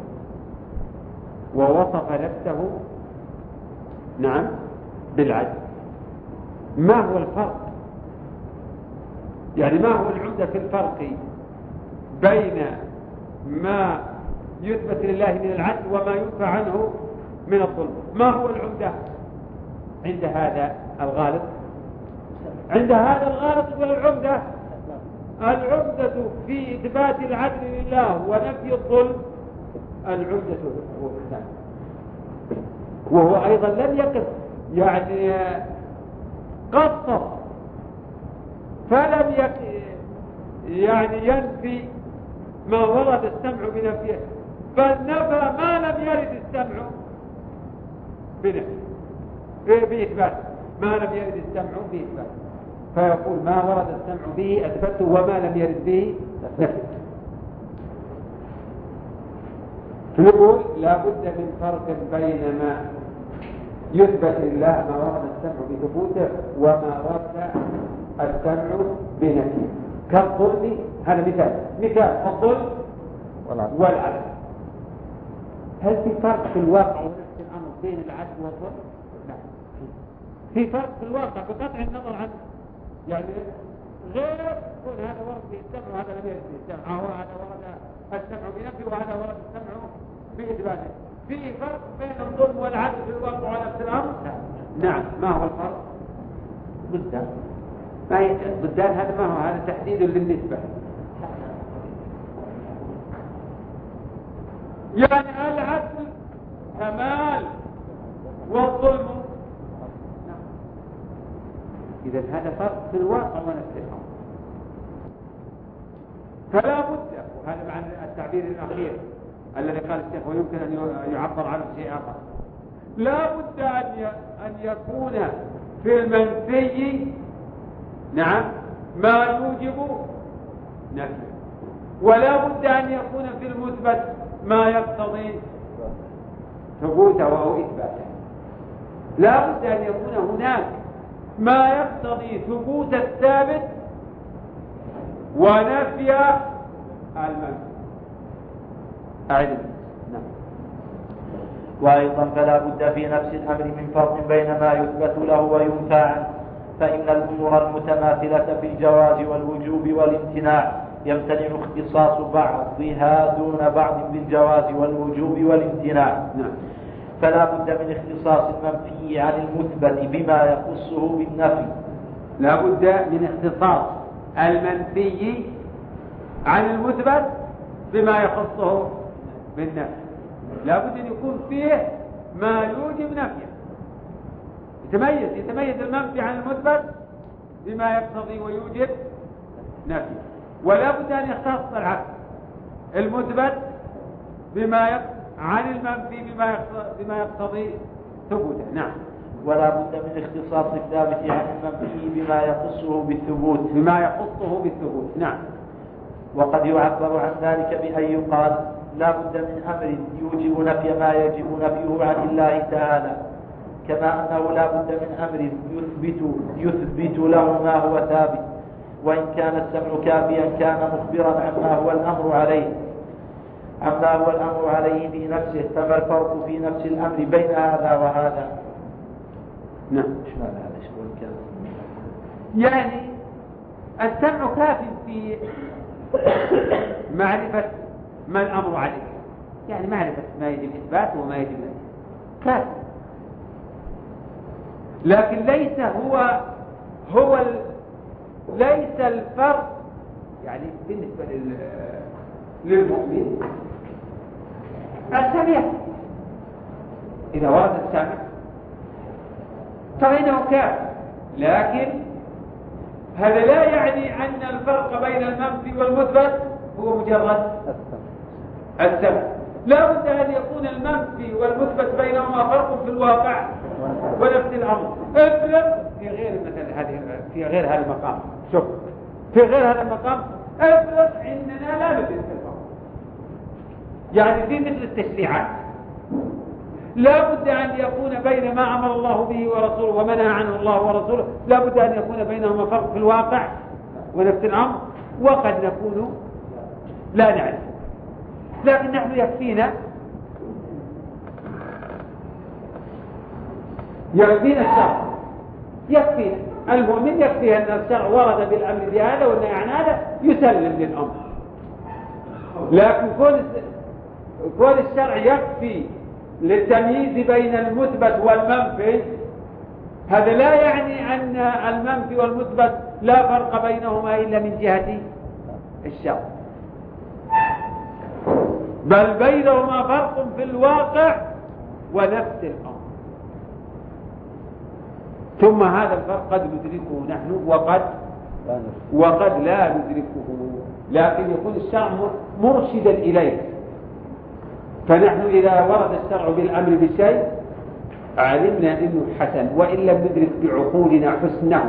ووصف نفسه نعم بالعدل. ما هو الفرق؟ يعني ما هو العمدة في الفرق بين ما يثبت لله من العدل وما ينفى عنه من الظلم. ما هو العمدة عند هذا الغالب؟ عند هذا الغالب والعمدة في إثبات العدل لله ونفي الظلم، العمدة هو الثاني، وهو أيضا لم يقف يعني قصر، فلم يعني ينفي ما ورد السمع بنفيه، بل نفى ما لم يرد السمع بإثباته، ما لم يرد السمع بإثباته، فيقول ما ورد السمع به أثبته وما لم يرد به نفته. نقول لا بد من فرق بين ما يثبت لله ما ورد السمع بثبوته وما ورد السمع بنفيه، كالظلم. هذا مثال الظلم والعدل. هل في فرق في الواقع ونفس الأمر بين العدل والظلم؟ لا، في فرق في الواقع بقطع النظر عنه، يعني غير يكون هذا ورد به السمع وهذا لم يرد به السمع، هذا ورد السمع بنفيه وهذا ورد السمع بإثباته. في فرق بين الظلم والعدل في الواقع ونفس الأمر؟ نعم. ما هو الفرق؟ ضدان. هذا ما هو، هذا تحديد للنسبة. يعني العدل كمال والظلم نعم. إذا هذا فرق في الواقع ونفس الأمر. فلا بد، وهذا مع التعبير الأخير الذي قال الشيخ ويمكن أن يعبر عنه شيء آخر، لا بد أن يكون في المنفي نعم ما يوجب نفيه، ولا بد أن يكون في المثبت ما يقتضي ثبوته أو إثباته. لا بد أن يكون هناك ما يقتضي ثبوت الثابت ونفي المنفي. أعلم. نعم. وأيضا فلا بد في نفس الأمر من فرق بين ما يثبت له وينفى عنه، فإن الأمور المتماثلة في الجواز والوجوب والامتناع يمتنع اختصاص بعضها دون بعض بالجواز والوجوب والامتناع. فلا بد من اختصاص المنفي عن المثبت بما يخصه بالنفي. لا بد من اختصاص المنفي عن المثبت بما يخصه بالنفي. لا بد أن يكون فيه ما يوجب نفيه، يتميز المنفي عن المثبت بما يقتضي ويوجب نفيه. ولا بد أن يختص العكس، المثبت عن المنفي بما يقتضي ثبوته. نعم. ولا بد من اختصاص الثابت عن المنفي بما يخصه بالثبوت. نعم. وقد يعبر عن ذلك بأن يقال لا بد من أمر يوجب نفي ما يجب نفيه عن الله تعالى، كما أنه لا بد من أمر يثبت له ما هو ثابت، وإن كان السمع كافيا كان مخبرا عما هو الأمر عليه في نفسه. فما الفرق في نفس الأمر بين هذا وهذا؟ نعم. يعني السمع كاف في معرفة ما الأمر عليه، يعني معرفة ما يجب إثباته وما يجب نفيه كاف، لكن ليس ليس الفرق يعني بالنسبة للمؤمن السمع إذا ورد السمع فإنه كاف، لكن هذا لا يعني أن الفرق بين المنفي والمثبت هو مجرد السمع. لا بد أن يكون المنفي والمثبت بينهما فرق في الواقع ونفس الأمر. افرض في غير مثل هذه في غير هذا المقام، شوف في غير هذا المقام افرض إننا لا ندرك الفرق، يعني في مثل التشريعات لا بد أن يكون بين ما أمر الله به ورسوله ومنهى عنه الله ورسوله، لا بد أن يكون بينهما فرق في الواقع ونفس الأمر، وقد نكون لا نعرف، لكن نحن يكفينا الشرع، يكفينا المؤمن يكفيه أن الشرع ورد بالأمر بهذا والنهي عن هذا، يسلم للأمر لكن كون الشرع يكفي للتمييز بين المثبت والمنفي، هذا لا يعني أن المنفي والمثبت لا فرق بينهما إلا من جهة الشرع، بل بينهما فرق في الواقع ونفس الأمر. ثم هذا الفرق قد ندركه نحن وقد لا ندركه، لكن يكون الشرع مرشدا إليه. فنحن إذا ورد الشرع بالأمر بشيء علمنا أنه حسن، وإن لم ندرك بعقولنا حسنه،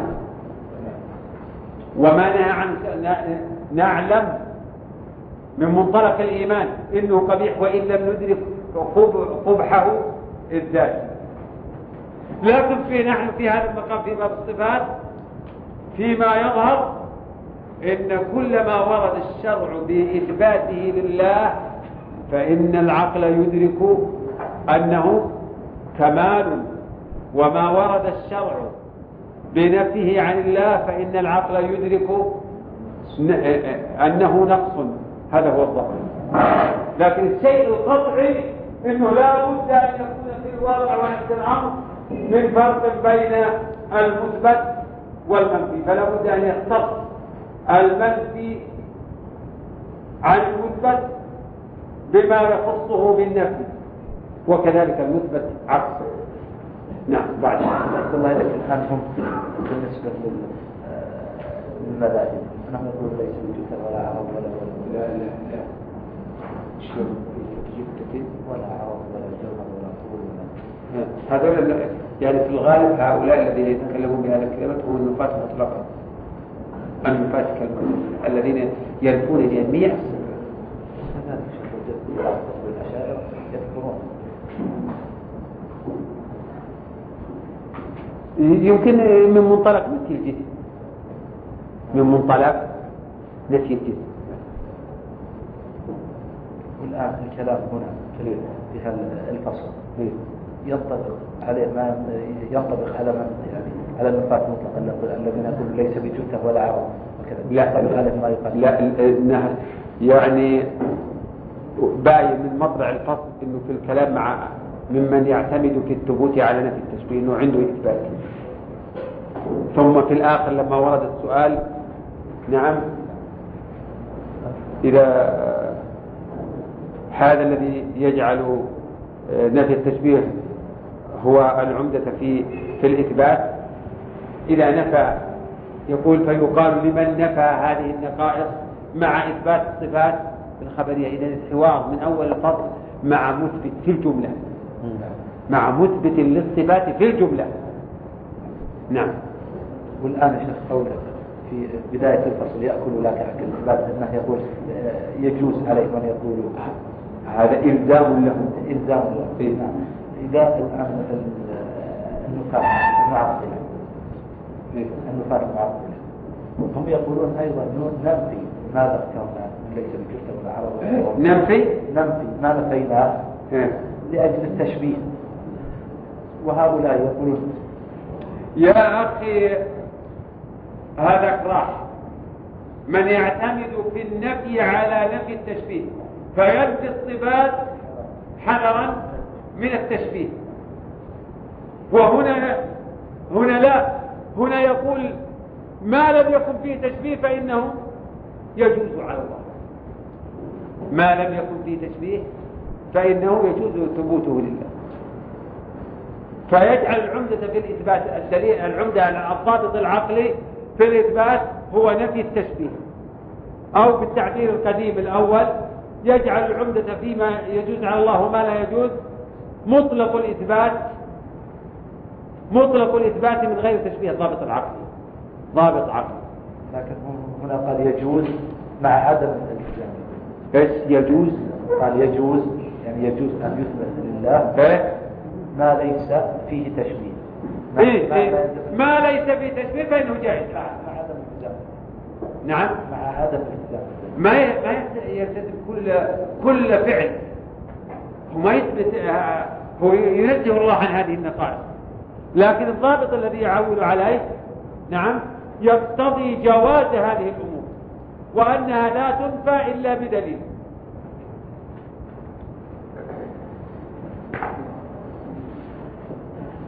وما نهى عنه نعلم من منطلق الإيمان إنه قبيح، وإن لم ندرك قبحه الذات. لكن نحن في هذا المقام في باب الصفات فيما يظهر إن كل ما ورد الشرع بإثباته لله فإن العقل يدرك أنه كمال، وما ورد الشرع بنفيه عن الله فإن العقل يدرك أنه نقص. هذا هو الظاهر. لكن الشيء القطعي إنه لا بد أن يكون في الواقع ونفس الأمر من فرق بين المثبت والمنفي، فلا بد أن يختص المنفي عن المثبت بما يخصه بالنفي، وكذلك المثبت عكسه. نعم. بعد الله يذكر الآن هم بالنسبة للمذاهب نحن نقول ليس بجثة ولا عرض ولا لا شيء ولا عرض ولا جوهر ولا طول ولا هذول يعني في الغالب هؤلاء الذين يتكلمون بهذا الكلمات هم النفاة مطلقا، النفاة كالمطلقة الذين ينفون جميع الأشاعرة يذكرون. يمكن من منطلق نفي الجسم، من منطلق نفي الجسم. والآن الكلام هنا في هذا الفصل ينطبق عليه ما ينطبق على من يعني على النفاة مطلقا الذين يقول ليس بجثة ولا عرض وكذا. لا ما يقال. لا يعني باين من مطلع الفصل انه في الكلام مع ممن يعتمد في الثبوت على نفي التشبيه انه عنده اثبات. ثم في الاخر لما ورد السؤال نعم اذا هذا الذي يجعل نفي التشبيه هو العمدة في الإثبات، إذا نفى يقول فيقال لمن نفى هذه النقائص مع إثبات الصفات الخبرية. إذا الحوار من أول الفصل مع مثبت في الجملة، مع مثبت للصفات في الجملة. نعم. والآن شيخ قولك في بداية الفصل يأكل لا تأكل، بعد أنه يقول يجوز عليه من يقول هذا إلزام له. إذا الآن النفاة المعطلة هم يقولون أيضا ننفي ما ذكرنا من ليس بجثة ولا عرض. ننفي ما نفيناه لأجل التشبيه، وهؤلاء يقولون يا أخي هذا اقراح. من يعتمد في النفي على نفي التشبيه فينفي الصفات حذرا من التشبيه، وهنا لا، هنا يقول ما لم يكن فيه تشبيه فإنه يجوز على الله، ما لم يكن فيه تشبيه فإنه يجوز ثبوته لله. فيجعل العمدة في الإثبات الدليل، العمدة الضابط العقلي في الإثبات هو نفي التشبيه، أو بالتعبير القديم الأول يجعل العمدة فيما يجوز على الله وما لا يجوز مطلق الإثبات من غير تشبيه ضابط عقلي. لكن هنا قال يجوز مع عدم الالتزام. ايش يجوز؟ قال يجوز يعني يجوز أن يثبت لله ما ليس فيه تشبيه. ما ليس فيه تشبيه فإنه جائز مع عدم الالتزام. نعم، مع عدم الالتزام. ما يلتزم كل فعل، وما يثبت، هو ينزه الله عن هذه النقائص، لكن الضابط الذي يعول عليه نعم يقتضي جواز هذه الأمور، وأنها لا تنفى إلا بدليل.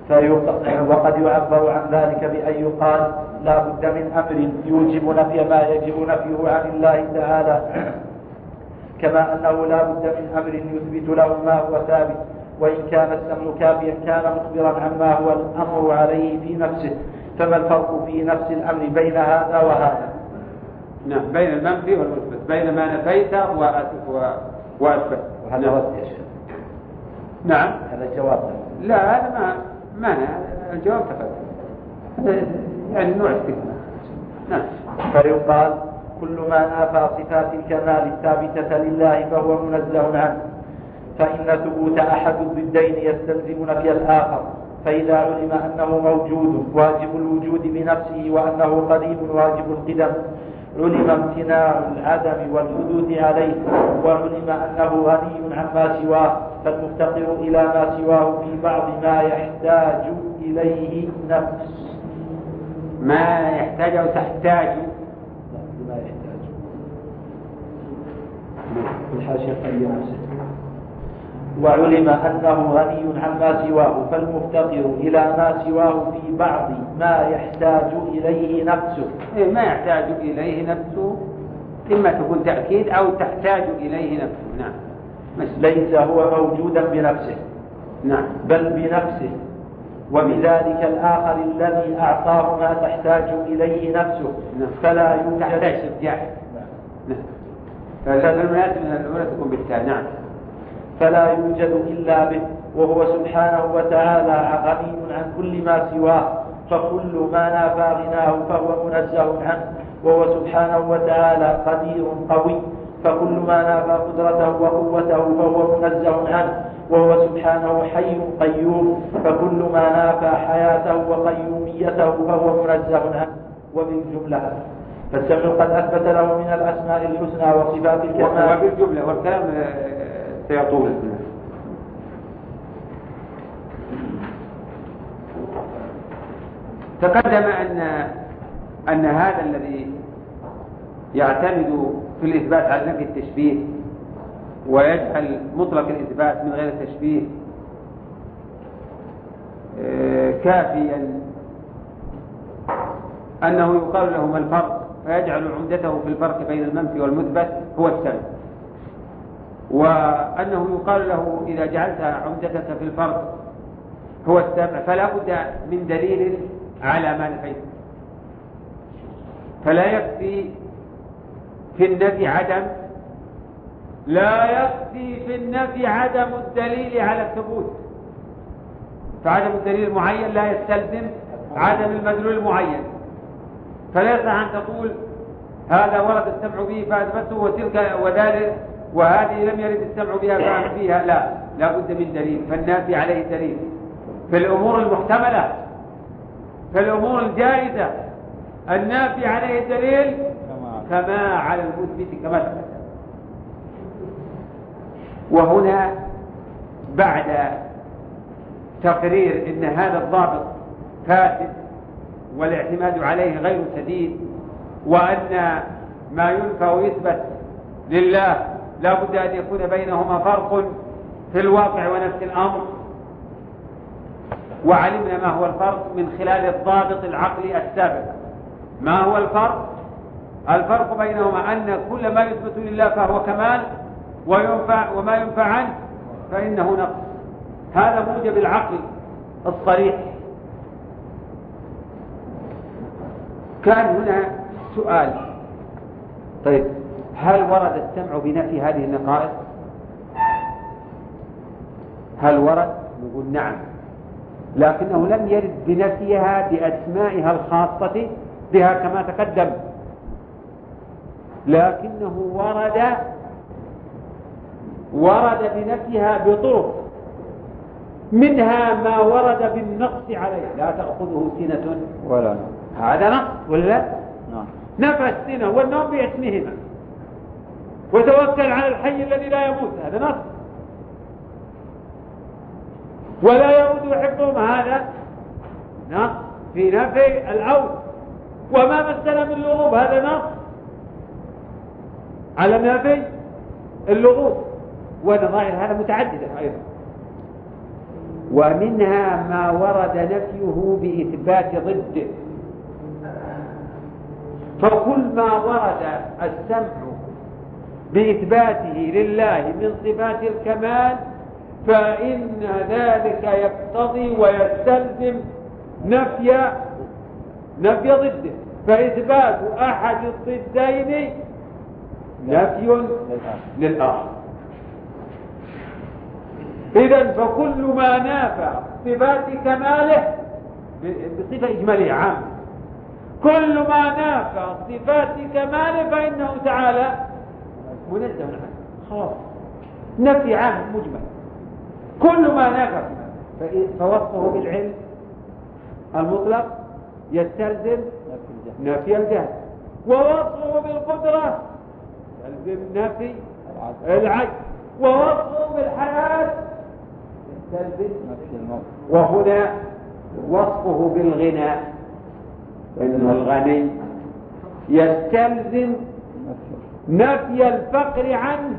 وقد يعبر عن ذلك بأن يقال لا بد من أمر يوجب نفي ما يجب نفيه عن الله تعالى، كما أنه لا بد من أمر يثبت له ما هو ثابت، وإن كان السمع كافيا كان مخبرا عما هو الأمر عليه في نفسه. فما الفرق في نفس الأمر بين هذا وهذا؟ نعم، بين المنفي والمثبت، بين ما نفيت وأثبت. وهذا رد يا شيخ. نعم، هذا الجواب. لا، هذا ما الجواب تقدم، يعني نوع استثناء. نعم. فيقال كل ما نافى صفات الكمال الثابتة لله فهو منزه عنه، فإن ثبوت أحد الضدين يستلزم نفي الآخر. فإذا علم أنه موجود واجب الوجود بنفسه وأنه قديم واجب القدم، علم امتناع العدم والحدوث عليه، وعلم أنه غني عما سواه، فالمفتقر إلى ما سواه في بعض ما يحتاج إليه نفس. ما يحتاج أو تحتاج؟ ما يحتاج الحاشية قليل نفسه. وعلم أنه غني عما سواه، فالمفتقر إلى ما سواه في بعض ما يحتاج إليه نفسه. ما يحتاج إليه نفسه إما تكون تأكيد أو تحتاج إليه نفسه. نعم. ليس هو موجودا بنفسه، نعم، بل بنفسه، وبذلك الآخر الذي أعطاه ما تحتاج إليه نفسه. نعم. فلا يوجد تحتاج استرجاع. نعم. فالمناسب من الأولى تكون بالتالي. نعم. فلا يوجد إلا به، وهو سبحانه وتعالى غني عن كل ما سواه، فكل ما نافى غناه فهو منزه عنه، وهو سبحانه وتعالى قدير قوي، فكل ما نافى قدرته وقوته فهو منزه عنه، وهو سبحانه حي قيوم، فكل ما نافى حياته وقيوميته فهو منزه عنه. وبالجملة فالسمع قد أثبت له من الأسماء الحسنى وصفات الكمال. وبالجملة، والكلام سيطول. تقدم أن هذا الذي يعتمد في الإثبات على نفي التشبيه ويجعل مطلق الإثبات من غير التشبيه كافيا، أنه يقال له ما الفرق، فيجعل عمدته في الفرق بين المنفي والمثبت هو السمع، وأنه يقال له إذا جعلت عمدتك في الفرق هو السمع فلا بد من دليل على ما نفيت. فلا يكفي في النفي عدم الدليل على الثبوت، فعدم الدليل المعين لا يستلزم عدم المدلول المعين. فلا يصح أن تقول هذا ورد السمع به فأثبته وتلك وذلك وهذه لم يرد السمع بها فيها، لا بد من دليل. فالنافي عليه دليل في الأمور المحتملة، في الأمور الجائزة النافي عليه دليل كما على المثبت كما تقدم. وهنا بعد تقرير ان هذا الضابط فاسد والاعتماد عليه غير سديد، وان ما ينفى ويثبت لله لا بد ان يكون بينهما فرق في الواقع ونفس الامر، وعلمنا ما هو الفرق من خلال الضابط العقلي السابق. ما هو الفرق؟ الفرق بينهما أن كل ما يثبت لله فهو كمال، وما ينفع عنه فإنه نقص. هذا موجب العقل الصريح. كان هنا سؤال، طيب هل ورد السمع بنفي هذه النقائص؟ هل ورد؟ نقول نعم، لكنه لم يرد بنفيها بأسمائها الخاصة بها كما تقدم، لكنه ورد بنفيها بطرق، منها ما ورد بالنقص عليه، لا تأخذه سنة ولا نوم، هذا نقص ولا لا؟ نفى السنة والنوم باسمهما، وتوكل على الحي الذي لا يموت، هذا نقص. ولا يعود حفظهما، هذا نقص في نفي العود. وما مسنا من لغوب، هذا نقص على نفي اللغوب. ونظائر هذا متعددة أيضا. ومنها ما ورد نفيه بإثبات ضده. فكل ما ورد السمع بإثباته لله من صفات الكمال فإن ذلك يقتضي ويستلزم نفي ضده، فإثبات أحد الضدين نفي للآخر. إذن فكل ما نافى صفات كماله بصفة إجمالية عامة، كل ما نافى صفات كماله فإنه تعالى منزه عنه، خلاص نفي عام مجمل. كل ما نافى فوصفه بالعلم المطلق يستلزم نفي الجهل، ووصفه بالقدرة يستلزم نفي العجز، ووصفه بالحياة يستلزم نفي الموت. وهنا وصفه بالغنى إنه الغني يستلزم نفي الفقر عنه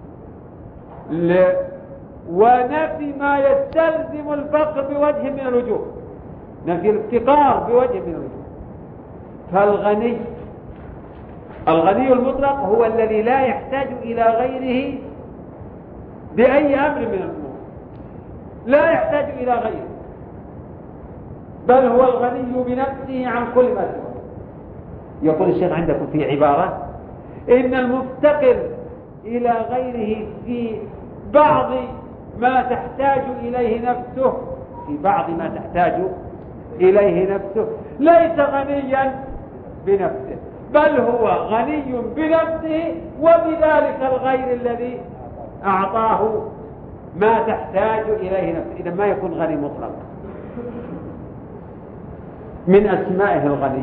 ونفي ما يستلزم الفقر بوجه من الوجوه، نفي الافتقار بوجه من الوجوه. فالغني المطلق هو الذي لا يحتاج إلى غيره بأي أمر من الأمور، لا يحتاج إلى غيره، بل هو الغني بنفسه عن كل ما سواه. يقول الشيخ عندكم في عبارة: إن المفتقر إلى غيره في بعض ما تحتاج إليه نفسه، في بعض ما تحتاج إليه نفسه ليس غنيا بنفسه، بل هو غني بنفسه وبذلك الغير الذي أعطاه ما تحتاج إليه نفسه. إذا ما يكون غني مطلق. من أسمائه الغني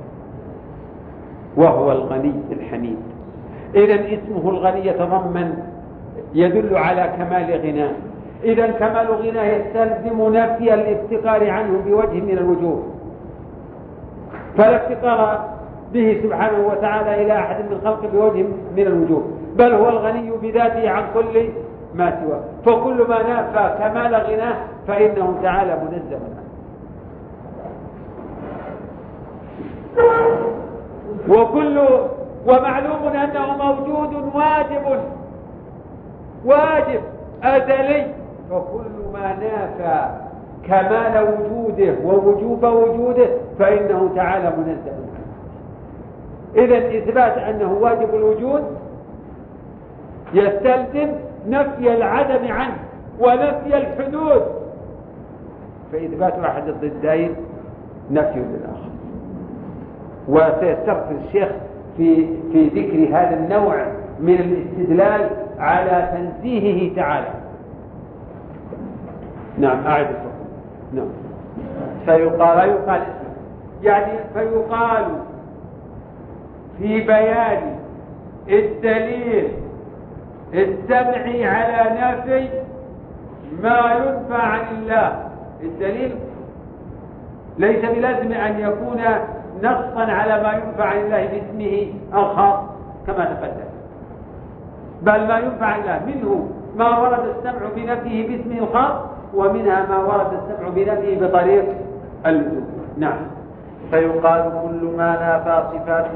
وهو الغني الحميد. إذا اسمه الغني يدل على كمال غناه. إذا كمال غناه يستلزم نفي الافتقار عنه بوجه من الوجوه، فلا افتقار به سبحانه وتعالى إلى أحد من خلقه بوجه من الوجوه، بل هو الغني بذاته عن كل ما سواه. فكل ما نافى كمال غناه فإنه تعالى منزه عنه. ومعلوم أنه موجود واجب أزلي، فكل ما نافى كمال وجوده ووجوب وجوده فإنه تعالى منزه عنه. إذن إثبات أنه واجب الوجود يستلزم نفي العدم عنه ونفي الحدود، فإثبات أحد الضدين نفي للآخر. وسيسترسل الشيخ في ذكر هذا النوع من الاستدلال على تنزيهه تعالى. نعم أعد الصوت. نعم. فيقال يعني فيقال في بيان الدليل السمعي على نفي ما ينفى عن الله. الدليل ليس بلازم أن يكون نصا على ما ينفى عن الله باسمه الخاص كما تقدم، بل ما ينفى عن الله منه ما ورد السمع بنفيه باسمه الخاص، ومنها ما ورد السمع بنفيه بطريق اللزوم. نعم. فيقال كل ما نافى صفات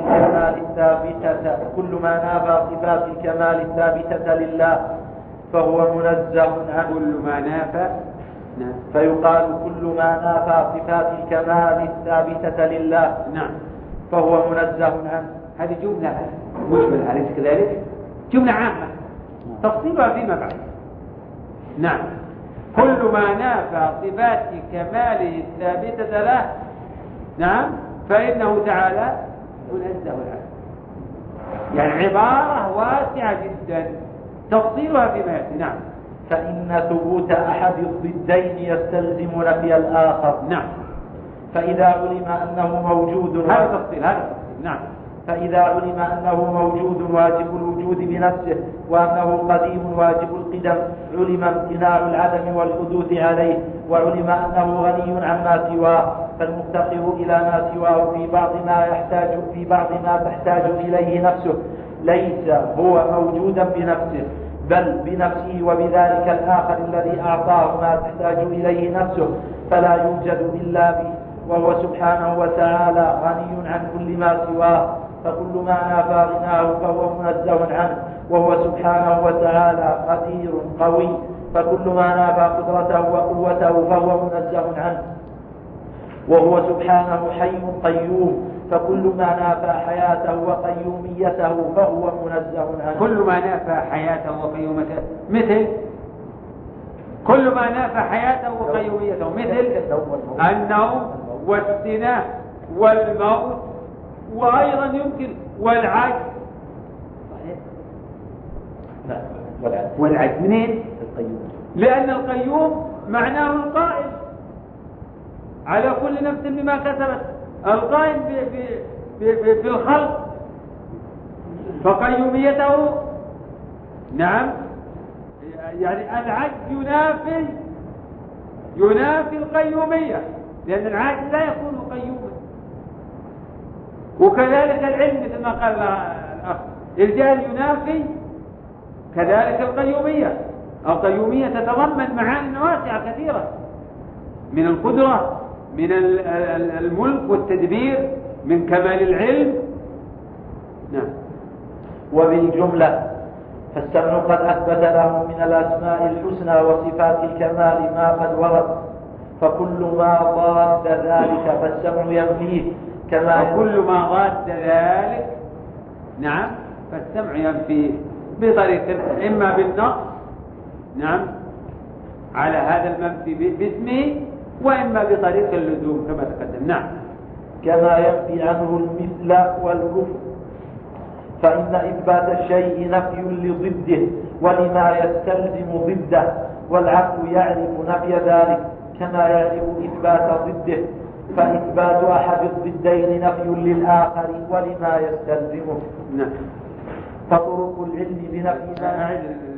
الكمال الثابتة لله فهو منزه عنه. كل ما نافى فيقال كل ما نافى صفات الكمال الثابتة لله نعم فهو منزه عنه. هذه جملة مجملة، أليس كذلك؟ جملة عامة تفصيلها فيما بعد. نعم. كل ما نافى صفات كماله الثابتة له نعم فإنه تعالى منزه عنه. يعني عبارة واسعة جدا تفصيلها فيما يأتي. نعم. فإن ثبوت أحد الضدين يستلزم نفي الآخر. نعم. فإذا علم أنه موجود هذا تفصيل. نعم. فإذا علم أنه موجود واجب الوجود بنفسه وأنه قديم واجب القدم علم امتناع العدم والحدوث عليه، وعلم أنه غني عما سواه، فالمفتقر إلى ما سواه في بعض ما تحتاج إليه نفسه ليس هو موجودا بنفسه، بل بنفسه وبذلك الآخر الذي أعطاه ما تحتاج إليه نفسه فلا يوجد إلا به، وهو سبحانه وتعالى غني عن كل ما سواه، فكل ما نافى غناه فهو منزه عنه، وهو سبحانه وتعالى قدير قوي، فكل ما نافى قدرته وقوته فهو منزه عنه، وهو سبحانه حي قيوم، فكل ما نافى حياته وقيوميته فهو منزه عنه. كل ما نافى حياته وقيوميته مثل كل ما نافى حياته وقيوميته مثل النوم والسنة والموت، وأيضا يمكن والعجز. والعجز منين؟ لأن القيوم معناه القائم على كل نفس بما كسبت، القائم بالخلق، فقيوميته نعم، يعني العجز ينافي القيومية، لأن العاجز لا يكون قيوما. وكذلك العلم مثل ما قال الأخ، الجهل ينافي كذلك القيومية. القيومية تتضمن معاني واسعة كثيرة من القدرة، من الملك والتدبير، من كمال العلم. نعم. وبالجملة فالسمع قد أثبت له من الأسماء الحسنى وصفات الكمال ما قد ورد، فكل ما ضاد ذلك فالسمع ينفيه وكل ما ضاد ذلك نعم فالسمع ينفيه بطريقة إما بالنص نعم على هذا المنفي باسمه، وإما بطريق اللزوم كما تقدم. نعم. كما ينفي عنه المثل والكفر، فإن إثبات الشيء نفي لضده ولما يستلزم ضده، والعقل يعرف نفي ذلك كما يعرف إثبات ضده، فإثبات أحد الضدين نفي للآخر ولما يستلزمه. نعم. فطرق العلم بنفي ما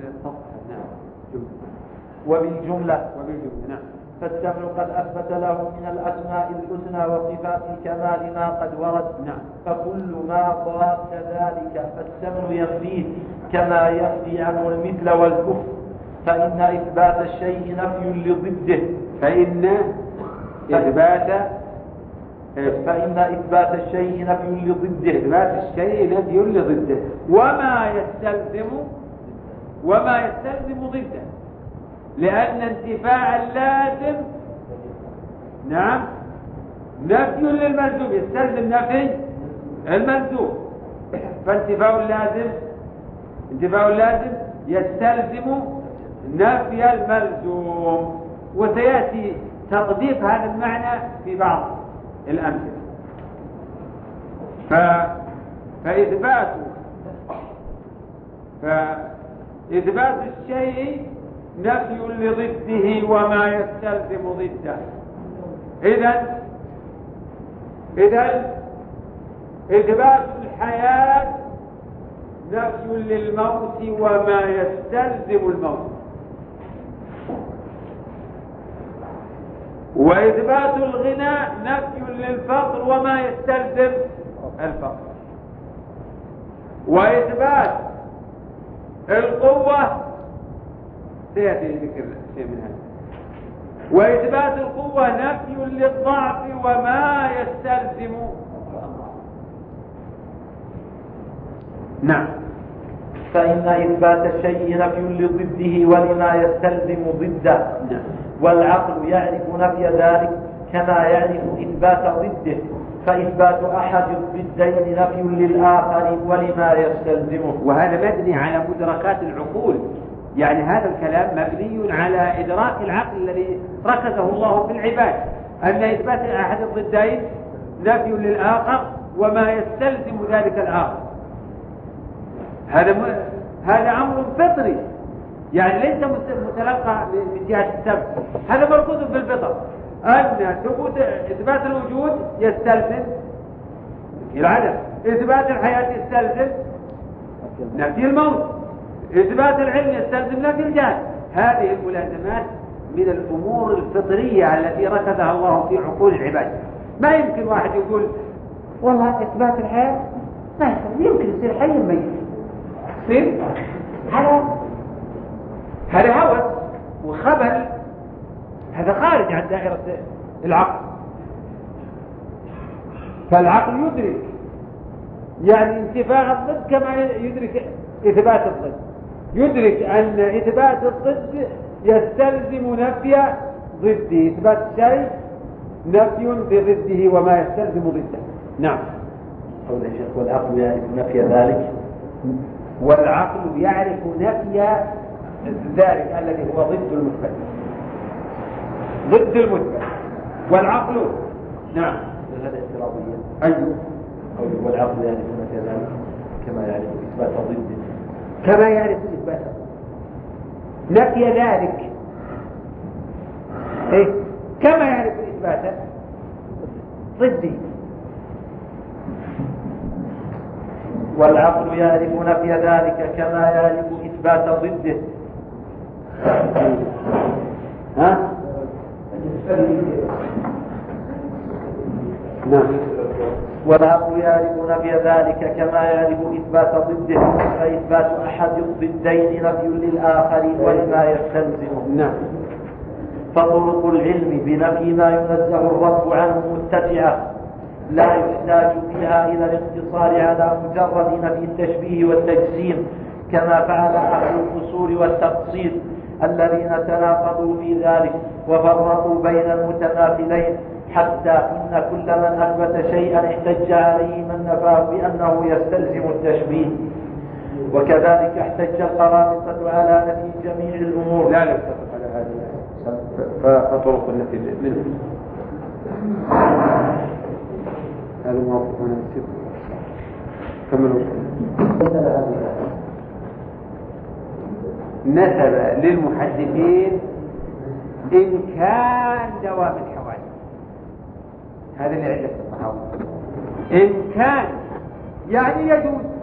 وبالجملة نعم. فالسمع قد أثبت له من الأسماء الحسنى وصفات الكمال ما قد ورد. نعم. فكل ما ضاد ذلك فالسمع ينفيه كما ينفي عنه المثل والكفر، فإن إثبات الشيء نفي لضده فإن إثبات الشيء نفي لضده إثبات الشيء نفي لضده وما يستلزم ضده، لأن انتفاء اللازم نعم نفي للملزوم يستلزم نفي الملزوم، فانتفاء اللازم يستلزم نفي الملزوم، وسيأتي تضيف هذا المعنى في بعض الأمثلة. فإثبات الشيء نفي لضده وما يستلزم ضده. إذن إثبات الحياة نفي للموت وما يستلزم الموت، وإثبات الغنى نفي للفقر وما يستلزم الفقر، وإثبات القوة سيأتي ذكر شيء من هذا، وإثبات القوة نفي للضعف وما يستلزم. نعم. فإن إثبات الشيء نفي لضده ولما يستلزم ضده. نعم. والعقل يعرف نفي ذلك كما يعرف إثبات ضده، فإثبات أحد الضدين نفي للآخر ولما يستلزمه. وهذا مبني على مدركات العقول، يعني هذا الكلام مبني على إدراك العقل الذي ركزه الله في العباد، أن إثبات أحد الضدين نفي للآخر وما يستلزم ذلك الآخر. هذا أمر فطري، يعني ليس متلقى من جهة السبب، هذا مركوز في الفطر، أن ثبوت إثبات الوجود يستلزم العدم، إثبات الحياة يستلزم نفي الموت، إثبات العلم يستلزم نفي الجهل. هذه الملازمات من الأمور الفطرية التي ركزها الله في عقول العباد. ما يمكن واحد يقول والله إثبات الحياة ما يمكن يصير حي ميت، يصير هذا هذا هوس وخبل، هذا خارج عن دائرة العقل. فالعقل يدرك يعني انتفاء الضد كما يدرك إثبات الضد، يدرك أن إثبات الضد يستلزم نفي ضده، إثبات الشيء نفي بضده وما يستلزم ضده. نعم. قول الشيخ والعقل يعرف نفي ذلك، والعقل يعرف نفي ذلك الذي هو ضد المثبت، ضد المثبت. والعقل نعم هذا اعتراضية. أيوه. والعقل يعرف نفي ذلك كما يعرف إثبات ضده، كما يعرف إثبات نفي ذلك إيه؟ كما يعرف إثباته ضدي. والعقل يعرف نفي ذلك كما يعرف إثبات ضده. ها؟ نعم. والعقل يعرف نفي ذلك كما يعرف إثبات ضده، فإثبات أحد الضدين نفي للآخر ولما يستلزمه. نعم. فطرق العلم بنفي ما ينزه الرب عنه متسعة، لا يحتاج فيها إلى الاقتصار على مجرد نفي التشبيه والتجسيم كما فعل أهل الأصول والتقصير الذين تناقضوا في ذلك وفرقوا بين المتماثلين، حتى إن كل من أثبت شيئا احتج عليه من نفاه بأنه يستلزم التشبيه. وكذلك احتج القرامطة على نفي جميع الأمور. لا نتفق على هذا. فطرق التي منه هذا موافق هنا نسيب كملوا. نسب للمحدثين إمكان دوام الحوادث، هذا اللي عدة الصحابة. إمكان يعني يجوز